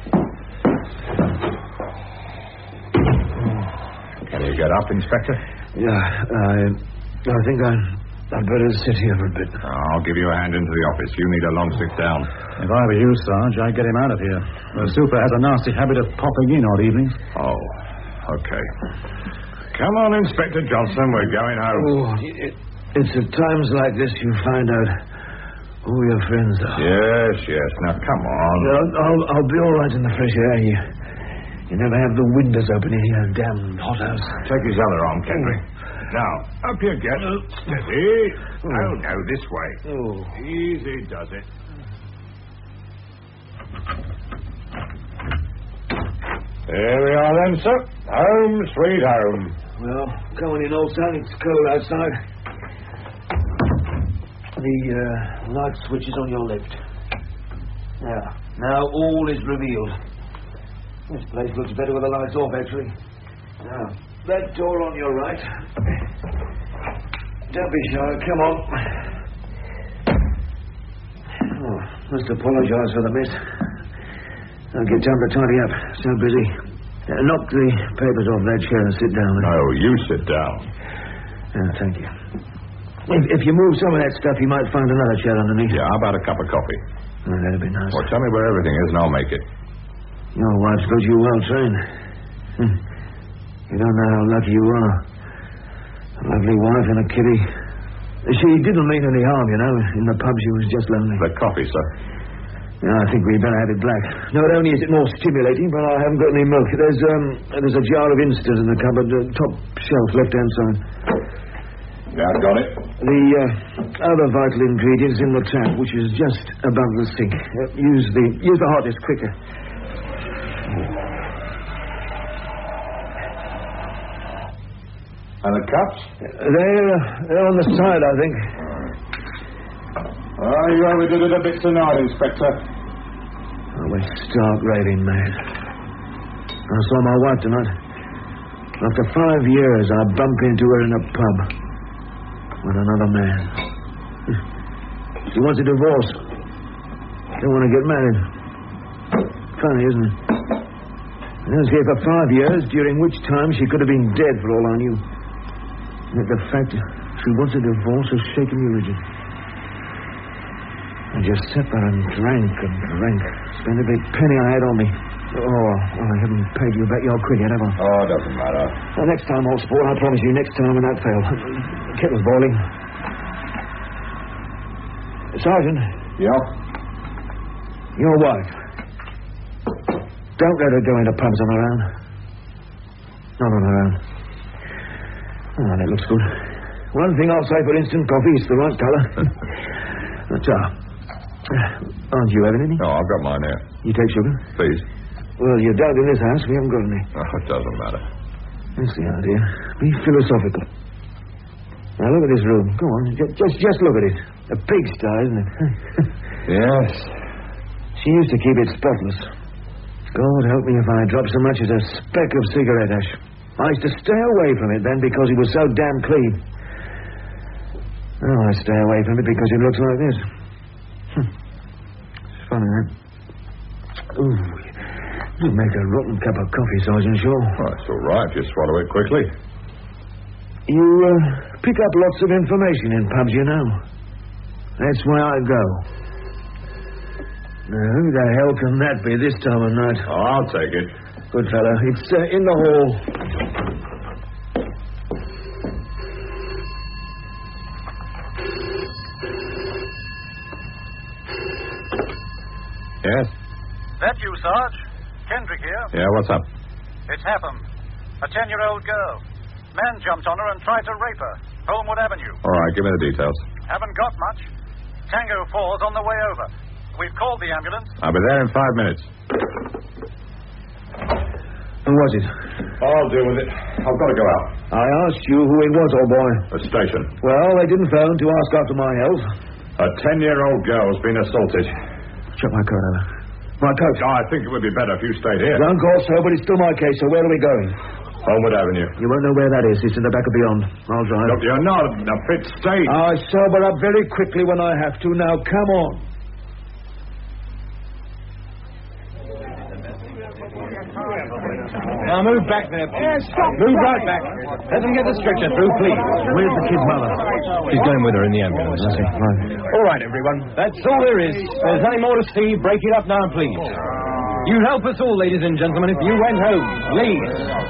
Can you get up, Inspector? Yeah, I think I'd better sit here for a bit. I'll give you a hand into the office. You need a long sit down. If I were you, Sarge, I'd get him out of here. The super has a nasty habit of popping in odd evenings. Oh, okay. Come on, Inspector Johnson. We're going home. Oh, it's at times like this you find out who your friends are. Yes. Now, come on. I'll be all right in the fresh air. You never have the windows open in your damn hothouse. Take his other arm, Kendrick. Now, up you get. Steady. No, this way. Easy does it. There we are then, sir. Home sweet home. Well, come on in, old son. It's cold outside. The light switch is on your left. Now all is revealed. This place looks better with the lights off, actually. Now, that door on your right. Don't be shy. Come on. Oh, must apologize for the mess. I'll get time to tidy up. So busy. Knock the papers off that chair and sit down. No, you sit down. Thank you. If you move some of that stuff, you might find another chair underneath. Yeah, how about a cup of coffee? Oh, that'd be nice. Well, tell me where everything is and I'll make it. Your wife's got you well trained. You don't know how lucky you are. A lovely wife and a kitty. She didn't mean any harm, you know. In the pub, she was just lonely. The coffee, sir. I think we'd better have it black. Not only is it more stimulating, but I haven't got any milk. There's a jar of instant in the cupboard, top shelf, left-hand side. Yeah, I've got it. The other vital ingredient's in the tap, which is just above the sink. Use the hottest quicker. And the cups? They're on the side, I think. Oh, you overdid it a bit tonight, Inspector. I went stark raving mad. I saw my wife tonight. After 5 years, I bumped into her in a pub with another man. She wants a divorce. Don't want to get married. Funny, isn't it? I was here for 5 years, during which time she could have been dead for all I knew. Yet the fact she wants a divorce has shaken me rigid. I just sat there and drank and drank. Spent every penny I had on me. Oh, I haven't paid you back your cricket, have I? Oh, it doesn't matter. Well, next time, old sport, I promise you, next time without fail. Kettle's boiling. Sergeant. Yeah? Your wife. Don't let her go into pubs on her own. Not on her own. Oh, that looks good. One thing I'll say for instant coffee, it's the right colour. Aren't you having any? No, I've got mine here. You take sugar? Please. Well, you don't in this house. We haven't got any. Oh, it doesn't matter. That's the idea. Be philosophical. Now, look at this room. Go on. Just look at it. A pigsty, isn't it? Yes. She used to keep it spotless. God help me if I dropped so much as a speck of cigarette ash. I used to stay away from it then because it was so damn clean. Now I stay away from it because it looks like this. It's funny, that. Ooh, you make a rotten cup of coffee, Sergeant Shaw. Oh, it's all right. Just swallow it quickly. You pick up lots of information in pubs, you know. That's why I go. Now, who the hell can that be this time of night? Oh, I'll take it. Good fellow. It's in the hall. Yes? That you, Sarge? Kendrick here. Yeah, what's up? It's happened. A 10-year-old girl. Man jumped on her and tried to rape her. Homewood Avenue. All right, give me the details. Haven't got much. Tango 4's on the way over. We've called the ambulance. I'll be there in 5 minutes. Who was it? I'll deal with it. I've got to go out. I asked you who it was, old boy. The station. Well, they didn't phone to ask after my health. A 10-year-old girl's been assaulted. Chuck my coat over. My coat. I think it would be better if you stayed here. Drunk also, but it's still my case, so where are we going? Homewood Avenue. You won't know where that is. It's in the back of Beyond. I'll drive. Look, you're not in a fit state. I sober up very quickly when I have to. Now, come on. Now move back there, please. Move right back. Let them get the stretcher through, please. Where's the kid's mother? She's going with her in the ambulance. Right. All right, everyone. That's all there is. If there's any more to see, break it up now, please. You'd help us all, ladies and gentlemen, if you went home. Please.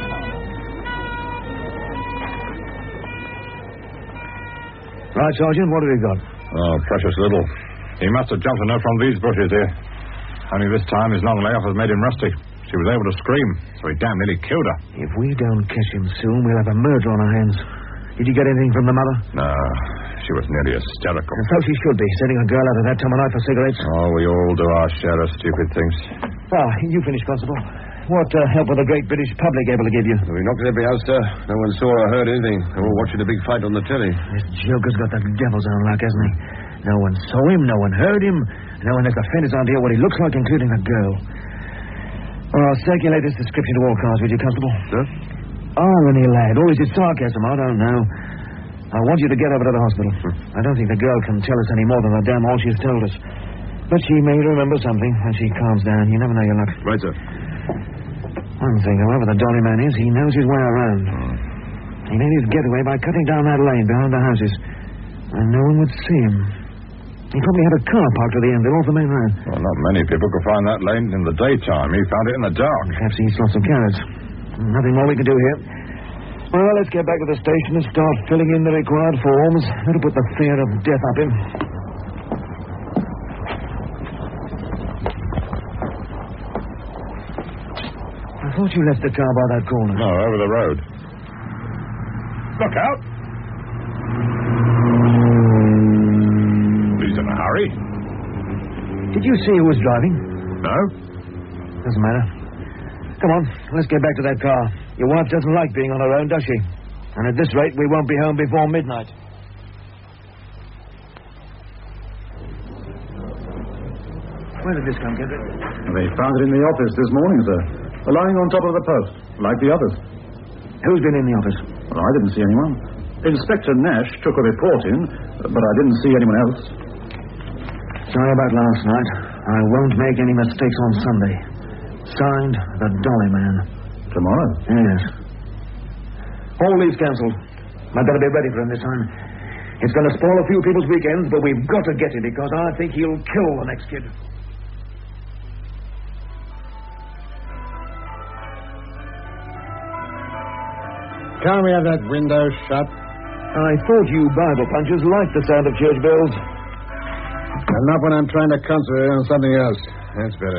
Right, Sergeant, what have we got? Oh, precious little. He must have jumped on her from these bushes here. Only this time his long layoff has made him rusty. She was able to scream, so he damn nearly killed her. If we don't catch him soon, we'll have a murder on our hands. Did you get anything from the mother? No, she was nearly hysterical. And so she should be, sending a girl out at that time of night for cigarettes. Oh, we all do our share of stupid things. Ah, you finished, Constable. What help were the great British public able to give you? We knocked at every house, sir. No one saw or heard anything. They were all watching the big fight on the telly. This joker's got the devil's own luck, hasn't he? No one saw him, no one heard him, no one has the faintest idea what he looks like, including the girl. Well, I'll circulate this description to all cars, will you, Constable? Sir? Irony, lad. Or is it sarcasm? I don't know. I want you to get over to the hospital. I don't think the girl can tell us any more than the damn all she's told us. But she may remember something when she calms down. You never know your luck. Right, sir. One thing, however, the Dolly man is, he knows his way around. He made his getaway by cutting down that lane behind the houses. And no one would see him. He probably had a car parked at the end of off the main road. Well, not many people could find that lane in the daytime. He found it in the dark. Perhaps he eats lots of carrots. Nothing more we can do here. Well, let's get back to the station and start filling in the required forms. That'll put the fear of death up him. thought you left the car by that corner. No, over the road. Look out! He's in a hurry. Did you see who was driving? No? Doesn't matter. Come on, let's get back to that car. Your wife doesn't like being on her own, does she? And at this rate, we won't be home before midnight. Where did this come, Kendrick? They found it in the office this morning, sir. Lying on top of the post, like the others. Who's been in the office? Well, I didn't see anyone. Inspector Nash took a report in, but I didn't see anyone else. Sorry about last night. I won't make any mistakes on Sunday. Signed, the Dolly Man. Tomorrow? Yes. All leaves cancelled. I better be ready for him this time. It's going to spoil a few people's weekends, but we've got to get him because I think he'll kill the next kid. Can't we have that window shut? I thought you Bible punchers liked the sound of church bells. Not when I'm trying to concentrate on something else. That's better.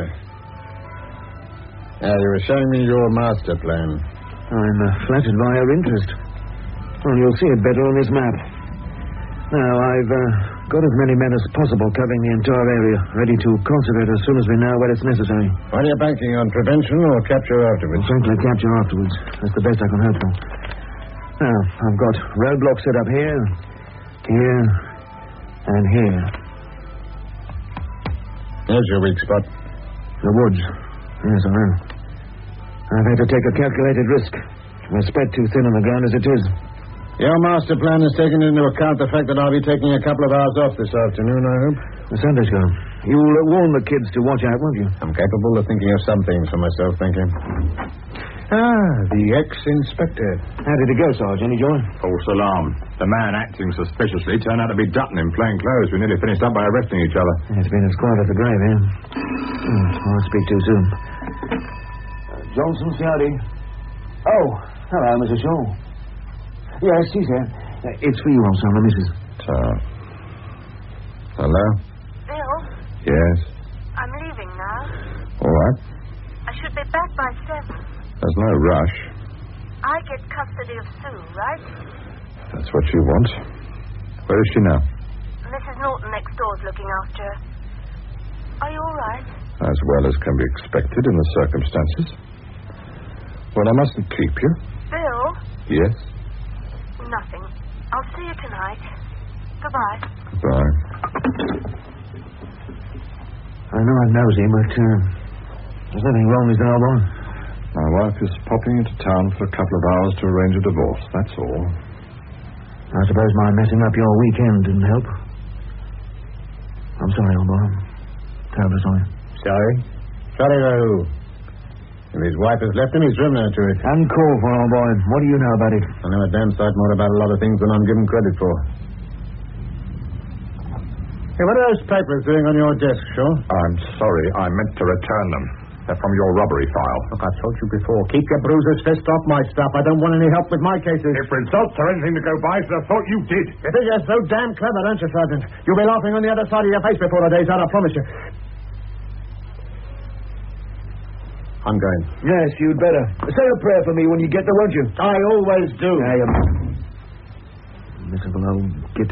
You were showing me your master plan. I'm flattered by your interest. Well, you'll see it better on this map. Now, I've got as many men as possible covering the entire area, ready to concentrate as soon as we know where it's necessary. What are you banking on, prevention or capture afterwards? Simply capture afterwards. That's the best I can hope for. Now, I've got roadblocks set up here, here, and here. There's your weak spot. The woods. Yes, I know. I've had to take a calculated risk. We're spread too thin on the ground as it is. Your master plan has taken into account the fact that I'll be taking a couple of hours off this afternoon, I hope. The Sunday's gone. You'll warn the kids to watch out, won't you? I'm capable of thinking of some things for myself, thank you. The ex-inspector. How did it go, Sarge? Any joy? False alarm. The man acting suspiciously turned out to be Dutton in plain clothes. We nearly finished up by arresting each other. It's been as quiet as the grave, eh? I'll speak too soon. Johnson, CID. Oh, hello, Mrs. Shaw. Yes, she's here. It's for you, old son, the missus. Hello? Bill? Yes? I'm leaving now. All right. I should be back by 7. There's no rush. I get custody of Sue, right? That's what you want. Where is she now? Mrs. Norton next door's looking after her. Are you all right? As well as can be expected in the circumstances. Well, I mustn't keep you. Bill? Yes? Nothing. I'll see you tonight. Goodbye. Goodbye. I know I'm nosy, but there's nothing wrong with our boy. My wife is popping into town for a couple of hours to arrange a divorce, that's all. I suppose my messing up your weekend didn't help. I'm sorry, old boy. Terribly sorry. Sorry? Sorry for who? If his wife has left him, he's driven her to it. Uncalled for, old boy. What do you know about it? I know a damn sight more about a lot of things than I'm given credit for. Hey, what are those papers doing on your desk, Shaw? I'm sorry. I meant to return them. They're from your robbery file. Look, I've told you before. Keep your bruises fist off my stuff. I don't want any help with my cases. If results are anything to go by, I thought you did. You think you're so damn clever, don't you, Sergeant? You'll be laughing on the other side of your face before the day's out, I promise you. I'm going. Yes, you'd better. Say a prayer for me when you get there, won't you? I always do. I am. Miserable old git.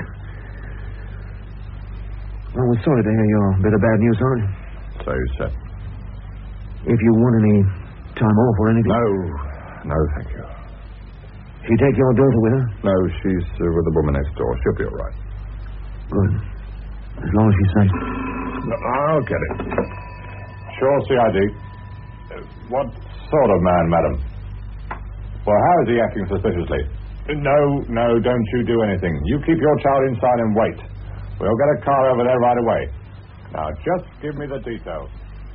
Well, we're sorry to hear your bit of bad news, Sergeant. So you said. If you want any time off or anything. No, thank you. She take your daughter with her? No, she's with the woman next door. She'll be all right. Good. As long as she's safe. I'll get it. Sure, CID. What sort of man, madam? Well, how is he acting suspiciously? No, don't you do anything. You keep your child inside and wait. We'll get a car over there right away. Now, just give me the details.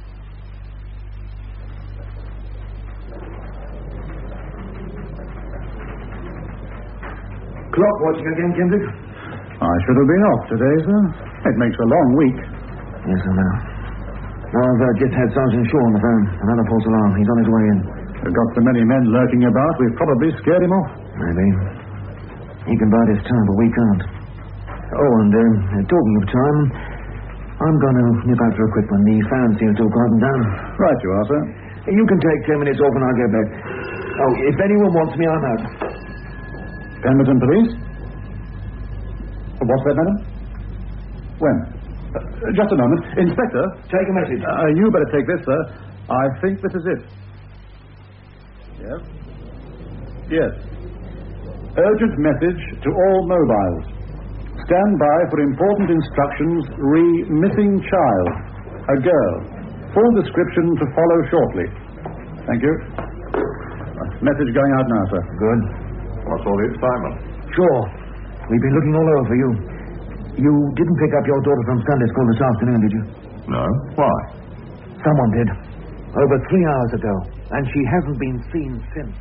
Clock watching again, Kendrick? I should have been off today, sir. It makes a long week. Yes, I know. Well, I've just had Sergeant Shaw on the phone. Another false alarm. He's on his way in. We've got so many men lurking about, we've probably scared him off. Maybe. He can bide his time, but we can't. Oh, and talking of time, I'm going to nip out for a quick one. The fan seems to have quietened down. Right you are, sir. You can take 10 minutes off and I'll get back. Oh, if anyone wants me, I'm out. Pemberton Police? What's that, madam? When? Just a moment. Inspector. Take a message. You better take this, sir. I think this is it. Yes? Yes. Urgent message to all mobiles. Stand by for important instructions missing child. A girl. Full description to follow shortly. Thank you. Message going out now, sir. Good. What's all the excitement? Sure. We've been looking all over for you. You didn't pick up your daughter from Sunday school this afternoon, did you? No. Why? Someone did. Over 3 hours ago. And she hasn't been seen since.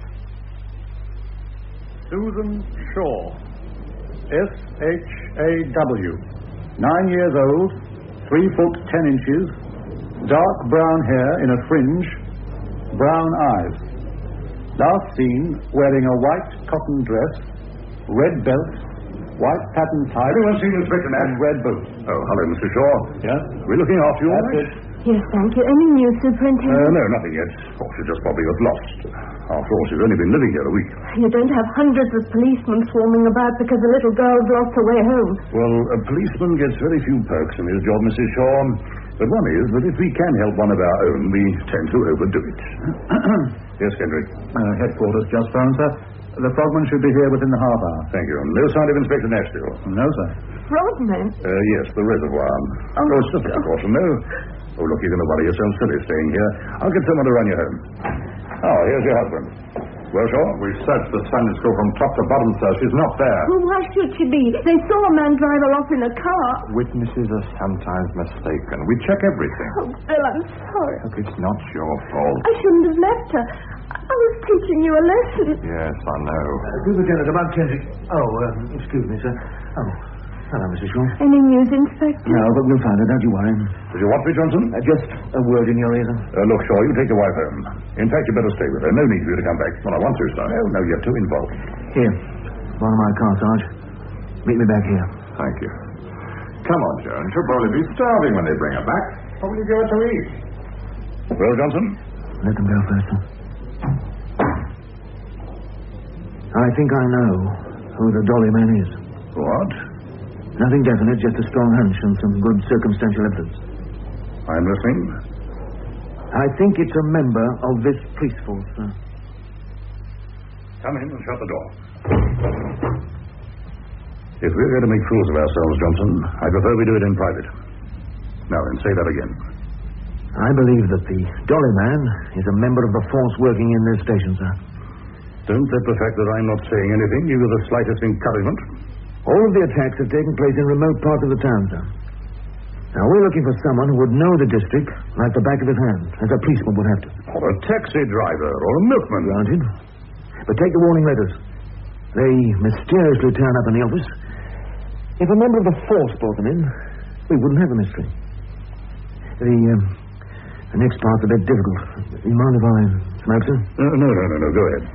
Susan Shaw. S-H-A-W. 9 years old. 3 foot 10 inches. Dark brown hair in a fringe. Brown eyes. Last seen wearing a white cotton dress. Red belt. White pattern tie. Everyone seen Inspector Nash? And red boots. Oh, hello, Mr. Shaw. Yes? We're looking after you, all That's right? it. Yes, thank you. Any news, Superintendent? No, nothing yet. Oh, she just probably got lost. After all, she's only been living here a week. You don't have hundreds of policemen swarming about because a little girl's lost her way home. Well, a policeman gets very few perks in his job, Mrs. Shaw. But one is that if we can help one of our own, we tend to overdo it. Yes, Kendrick. Headquarters just phoned, sir. The frogman should be here within the half hour. Thank you. No sign of Inspector Nash still? No, sir. Frogman? Yes, the reservoir. Oh, it's just a precaution, no. Oh, look, you're going to worry yourself silly staying here. I'll get someone to run you home. Oh, here's your husband. Well, Shaw? We searched the Sunday school from top to bottom, sir. She's not there. Well, why should she be? They saw a man drive her off in a car. Witnesses are sometimes mistaken. We check everything. Oh, Bill, I'm sorry. Look, it's not your fault. I shouldn't have left her. I was teaching you a lesson. Yes, I know. Superintendent, about Kendrick. Oh, excuse me, sir. Oh, hello, Mrs. Shaw. Any news, Inspector? No, but we'll find her. Don't you worry. Did you want me, Johnson? Just a word in your ear. Look, Shaw, you take your wife home. In fact, you better stay with her. No need for you to come back. Well, I want to, sir. No, you're too involved. Here. Borrow my car, Sarge. Meet me back here. Thank you. Come on, Joan. She'll probably be starving when they bring her back. What will you give her to eat? Well, Johnson? Let them go first, sir. I think I know who the Dolly man is. What? Nothing definite, just a strong hunch and some good circumstantial evidence. I'm listening. I think it's a member of this police force, sir. Come in and shut the door. If we're going to make fools of ourselves, Johnson, I prefer we do it in private. Now then, say that again. I believe that the Dolly man is a member of the force working in this station, sir. Don't let the fact that I'm not saying anything give you the slightest encouragement. All of the attacks have taken place in remote parts of the town, sir. Now, we're looking for someone who would know the district like the back of his hand, as a policeman would have to. Or a taxi driver, or a milkman. Granted. But take the warning letters. They mysteriously turn up in the office. If a member of the force brought them in, we wouldn't have a mystery. The next part's a bit difficult. You mind if I smoke, sir? No. Go ahead.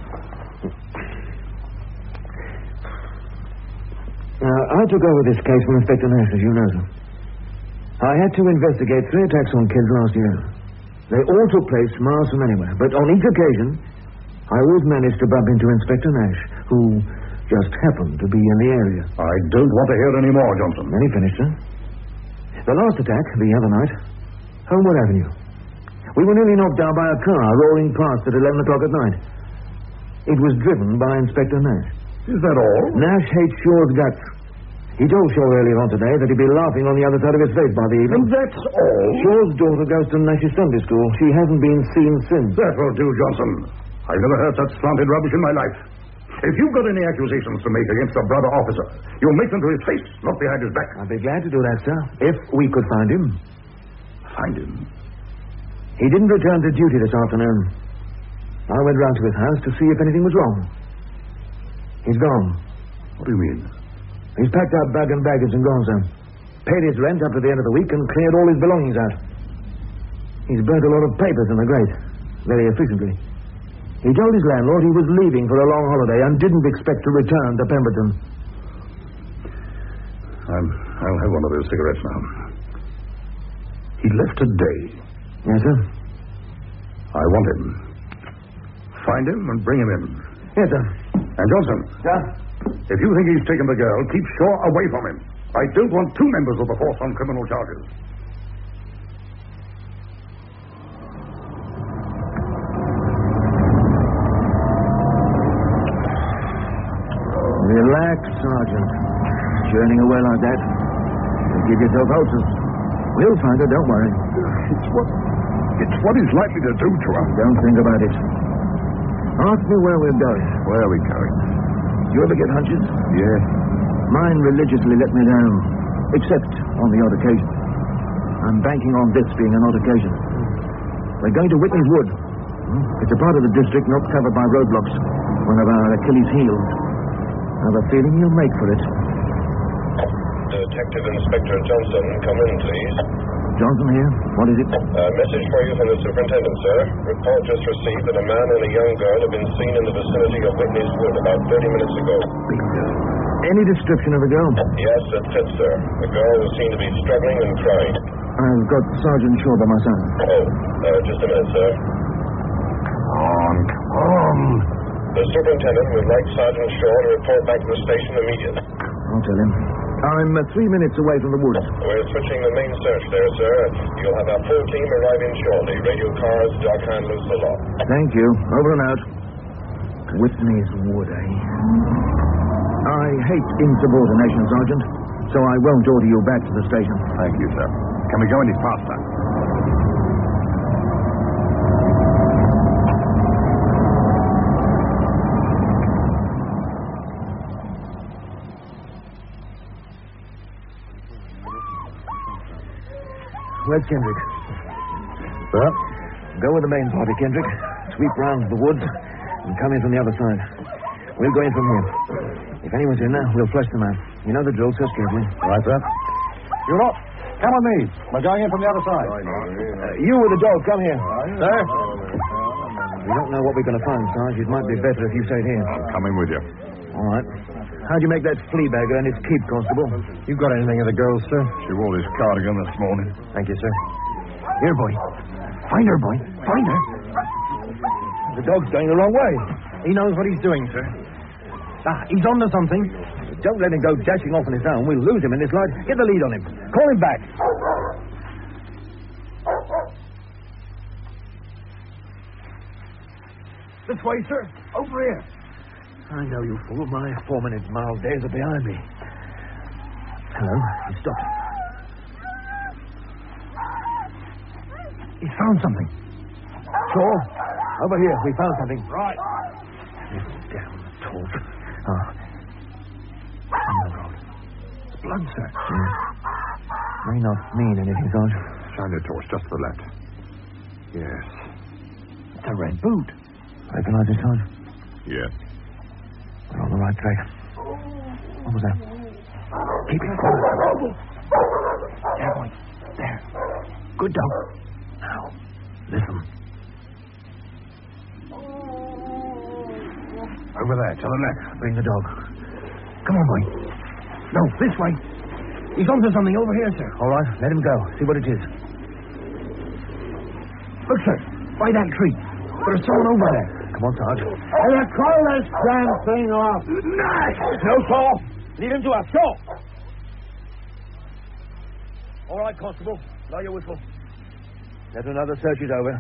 I took over this case from Inspector Nash, as you know, sir. I had to investigate 3 attacks on kids last year. They all took place miles from anywhere, but on each occasion, I always managed to bump into Inspector Nash, who just happened to be in the area. I don't want to hear any more, Johnson. Then he finished, sir. The last attack, the other night, Homewood Avenue. We were nearly knocked down by a car rolling past at 11 o'clock at night. It was driven by Inspector Nash. Is that all? Nash hates Shaw's guts. He told Shaw earlier on today that he'd be laughing on the other side of his face by the evening. And that's all? Shaw's daughter goes to Nash's Sunday school. She hasn't been seen since. That will do, Johnson. I've never heard such slanted rubbish in my life. If you've got any accusations to make against a brother officer, you'll make them to his face, not behind his back. I'd be glad to do that, sir, if we could find him. Find him? He didn't return to duty this afternoon. I went round to his house to see if anything was wrong. He's gone. What do you mean? He's packed up bag and baggage and gone, sir. Paid his rent up to the end of the week and cleared all his belongings out. He's burnt a lot of papers in the grate, very efficiently. He told his landlord he was leaving for a long holiday and didn't expect to return to Pemberton. I'll have one of those cigarettes now. He left today. Yes, sir. I want him. Find him and bring him in. Yes, sir. And Johnson. Sir? If you think he's taken the girl, keep Shaw away from him. I don't want two members of the force on criminal charges. Relax, Sergeant. Churning away like that. You'll give yourself ulcers. We'll find her, don't worry. It's what he's likely to do to her. Don't think about it. Ask me where we're going. Where are we going? You ever get hunches? Yes. Mine religiously let me down. Except on the odd occasion. I'm banking on this being an odd occasion. We're going to Whitney's Wood. It's a part of the district not covered by roadblocks. One of our Achilles' heels. I've a feeling you'll make for it. Detective Inspector Johnson, come in, please. Johnson here. What is it? A message for you from the superintendent, sir. Report just received that a man and a young girl have been seen in the vicinity of Whitney's Wood about 30 minutes ago. Any description of the girl? Yes, it fits, sir. The girl was seen to be struggling and crying. I've got Sergeant Shaw by my side. Oh, just a minute, sir. Come on. The superintendent would like Sergeant Shaw to report back to the station immediately. I'll tell him. I'm 3 minutes away from the woods. We're switching the main search there, sir. You'll have our full team arriving shortly. Radio cars, dog handlers, the lot. Thank you. Over and out. Whitney's Wood, eh? I hate insubordination, Sergeant, so I won't order you back to the station. Thank you, sir. Can we go any faster? Where's Kendrick? Sir? Go with the main party, Kendrick. Sweep round the woods and come in from the other side. We'll go in from here. If anyone's in there, we'll flush them out. You know the drill, so carefully. Right, sir. You lot, come with me. We're going in from the other side. You with the dog, come here. Sir? We don't know what we're going to find, Sarge. It might be better if you stayed here. I'm coming with you. All right. How'd you make that flea bag and its keep, Constable? You got anything of the girl, sir? She wore this cardigan this morning. Thank you, sir. Here, boy. Find her, boy. Find her. The dog's going the wrong way. He knows what he's doing, sir. He's onto something. Don't let him go dashing off on his own. We'll lose him in this light. Get the lead on him. Call him back. This way, sir. Over here. I know you fool. My 4-minute mile days are behind me. Hello. He stopped. He's found something. Shaw, over here. We found something. Right. Damn talk. On the road. It's blood, sir. May not mean anything, Sarge. Shine your torch just to the left. Yes. It's a red boot. Recognize it, Sarge? Yes. We're on the right track. What was that? Keep it quiet. There, boy. There. Good dog. Now, listen. Over there, to the left. Bring the dog. Come on, boy. No, this way. He's onto something over here, sir. All right, let him go. See what it is. Look, sir. By that tree. There's someone over there. Come on, Sarge. Call this damn thing off. No, Saw. Lead him to us. Saw. All right, Constable. Blow your whistle. Let another search is over.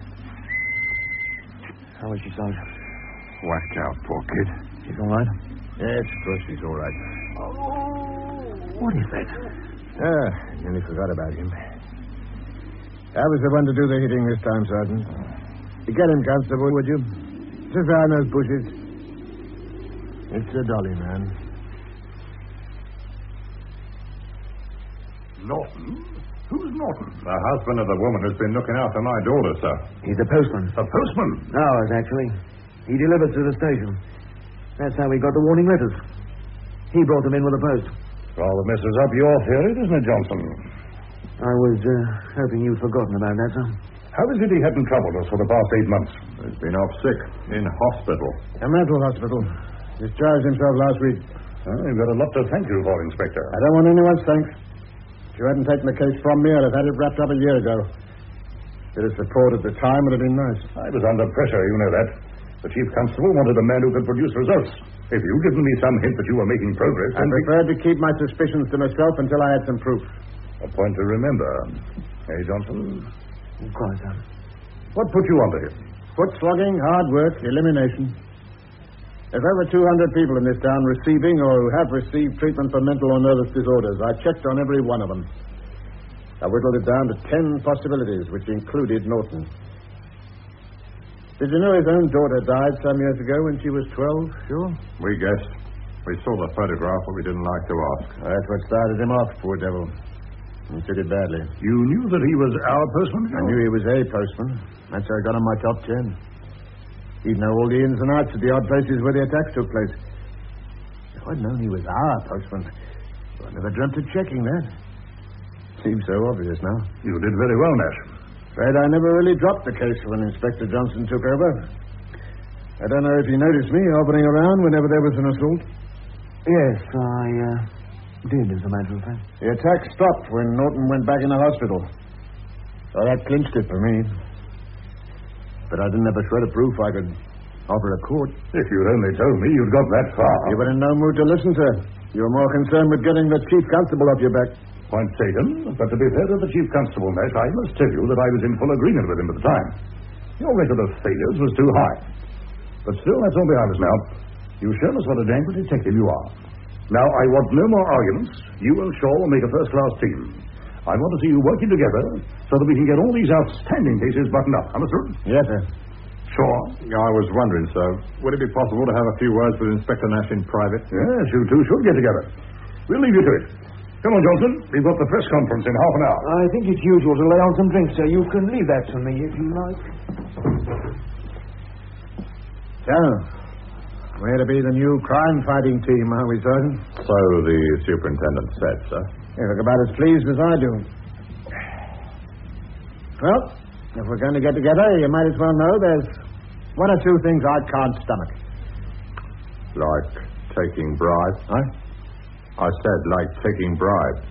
How is she, Sarge? Whacked out, poor kid. She's all right? Yes, of course she's all right. What is that? Nearly forgot about him. I was the one to do the hitting this time, Sergeant. Get him, Constable, would you? Just around those bushes. It's a dolly, man. Norton? Who's Norton? The husband of the woman who's been looking after my daughter, sir. He's a postman. A postman? Ours, actually. He delivers to the station. That's how we got the warning letters. He brought them in with the post. Rather messes up your theory, doesn't it, Johnson? I was hoping you'd forgotten about that, sir. How is it he hadn't troubled us for the past 8 months? He's been off sick. In hospital. A mental hospital. Discharged himself last week. You've got a lot to thank you for, Inspector. I don't want anyone's thanks. If you hadn't taken the case from me, I'd have had it wrapped up a year ago. bit of support at the time would have been nice. I was under pressure, you know that. The chief constable wanted a man who could produce results. If you'd given me some hint that you were making progress... I preferred to keep my suspicions to myself until I had some proof. A point to remember. Hey, Johnson? Quite, sir. What put you onto him? Foot slogging, hard work, elimination. There's over 200 people in this town receiving or who have received treatment for mental or nervous disorders. I checked on every one of them. I whittled it down to 10 possibilities, which included Norton. Did you know his own daughter died some years ago when she was 12? Sure. We guessed. We saw the photograph, but we didn't like to ask. That's what started him off, poor devil. He took it badly. You knew that he was our postman? I knew he was a postman. That's how I got on my top 10. He'd know all the ins and outs of the odd places where the attacks took place. If I'd known he was our postman, I never dreamt of checking that. Seems so obvious now. You did very well, Nash. Afraid I never really dropped the case when Inspector Johnson took over. I don't know if he noticed me hovering around whenever there was an assault. Yes, I did, as a matter of fact. The attack stopped when Norton went back in the hospital. So that clinched it for me. But I didn't have a shred of proof I could offer a court. If you'd only told me you'd got that far. You were in no mood to listen, sir. You were more concerned with getting the chief constable off your back. Point taken, but to be fair to the chief constable, Nash, I must tell you that I was in full agreement with him at the time. Your record of failures was too high. But still, that's all behind us now. You've shown us what a dang good detective you are. Now, I want no more arguments. You and Shaw will make a first-class team. I want to see you working together so that we can get all these outstanding cases buttoned up. Understood? Yes, sir. Sure. I was wondering, sir, would it be possible to have a few words with Inspector Nash in private? Yes, you two should get together. We'll leave you to it. Come on, Johnson. We've got the press conference in half an hour. I think it's usual to lay on some drinks, sir. You can leave that to me if you like. So, we're to be the new crime-fighting team, are we, Sergeant? So the superintendent said, sir. You look about as pleased as I do. Well, if we're going to get together, you might as well know there's one or two things I can't stomach. Like taking bribes? Huh? I said like taking bribes.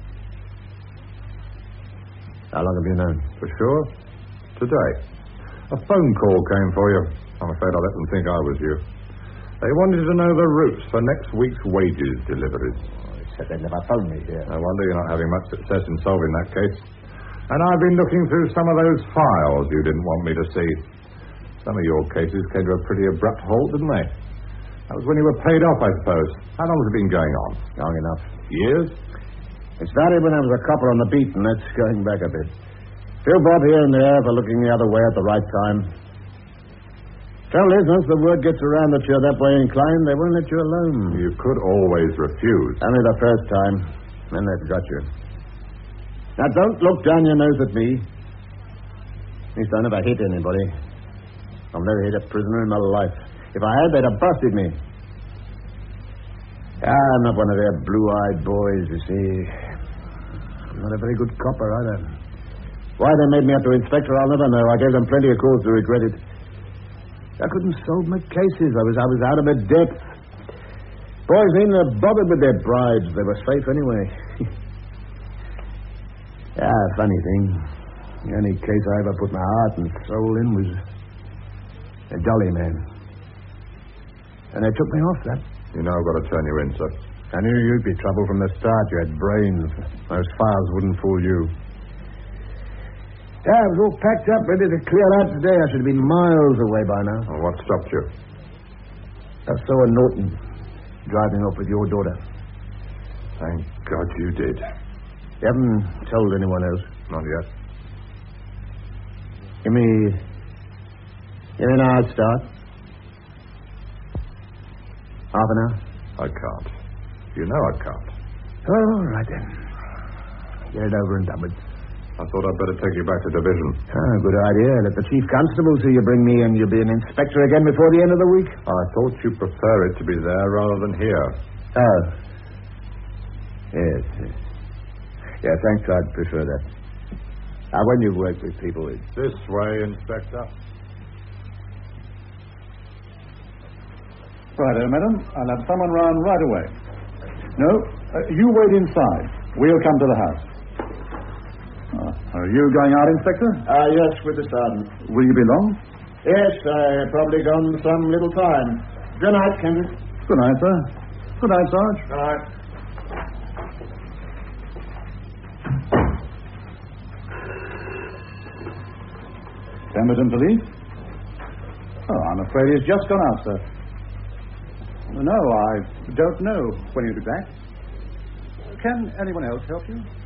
How long have you known? For sure. Today. A phone call came for you. I'm afraid I let them think I was you. They wanted to know the routes for next week's wages deliveries. They said they'd never phoned me here. No wonder you're not having much success in solving that case. And I've been looking through some of those files you didn't want me to see. Some of your cases came to a pretty abrupt halt, didn't they? That was when you were paid off, I suppose. How long has it been going on? Long enough. Years? It started when I was a copper on the beat, and that's going back a bit. Few bob here and there for looking the other way at the right time. Trouble is, once the word gets around that you're that way inclined, they won't let you alone. You could always refuse. Only the first time. Then they've got you. Now, don't look down your nose at me. At least I never hit anybody. I've never hit a prisoner in my life. If I had, they'd have busted me. I'm not one of their blue-eyed boys, you see. I'm not a very good copper, either. Why they made me up to inspector, I'll never know. I gave them plenty of cause to regret it. I couldn't solve my cases. I was out of my depth. Boys ain't bothered with their bribes. They were safe anyway. Funny thing. The only case I ever put my heart and soul in was a Dolly man. And they took me off that. You know I've got to turn you in, sir. I knew you'd be trouble from the start. You had brains. Those files wouldn't fool you. I was all packed up, ready to clear out today. I should have been miles away by now. Well, what stopped you? I saw a Norton driving off with your daughter. Thank God you did. You haven't told anyone else? Not yet. Give me an hour start. Half an hour? I can't. You know I can't. Oh, all right then. Get it over and done with. I thought I'd better take you back to division. Good idea. Let the chief constable see you bring me, and you'll be an inspector again before the end of the week. I thought you prefer it to be there rather than here. Oh. Yes. Yeah, thanks. I'd prefer that. When you work with people, it's... This way, Inspector. Righto, madam. I'll have someone round right away. No, you wait inside. We'll come to the house. Are you going out, Inspector? Yes, with the sergeant. Will you be long? Yes, probably gone some little time. Good night, Kendrick. Good night, sir. Good night, Sarge. Good night. Pemberton Police? Oh, I'm afraid he's just gone out, sir. No, I don't know when he'll be back. Can anyone else help you?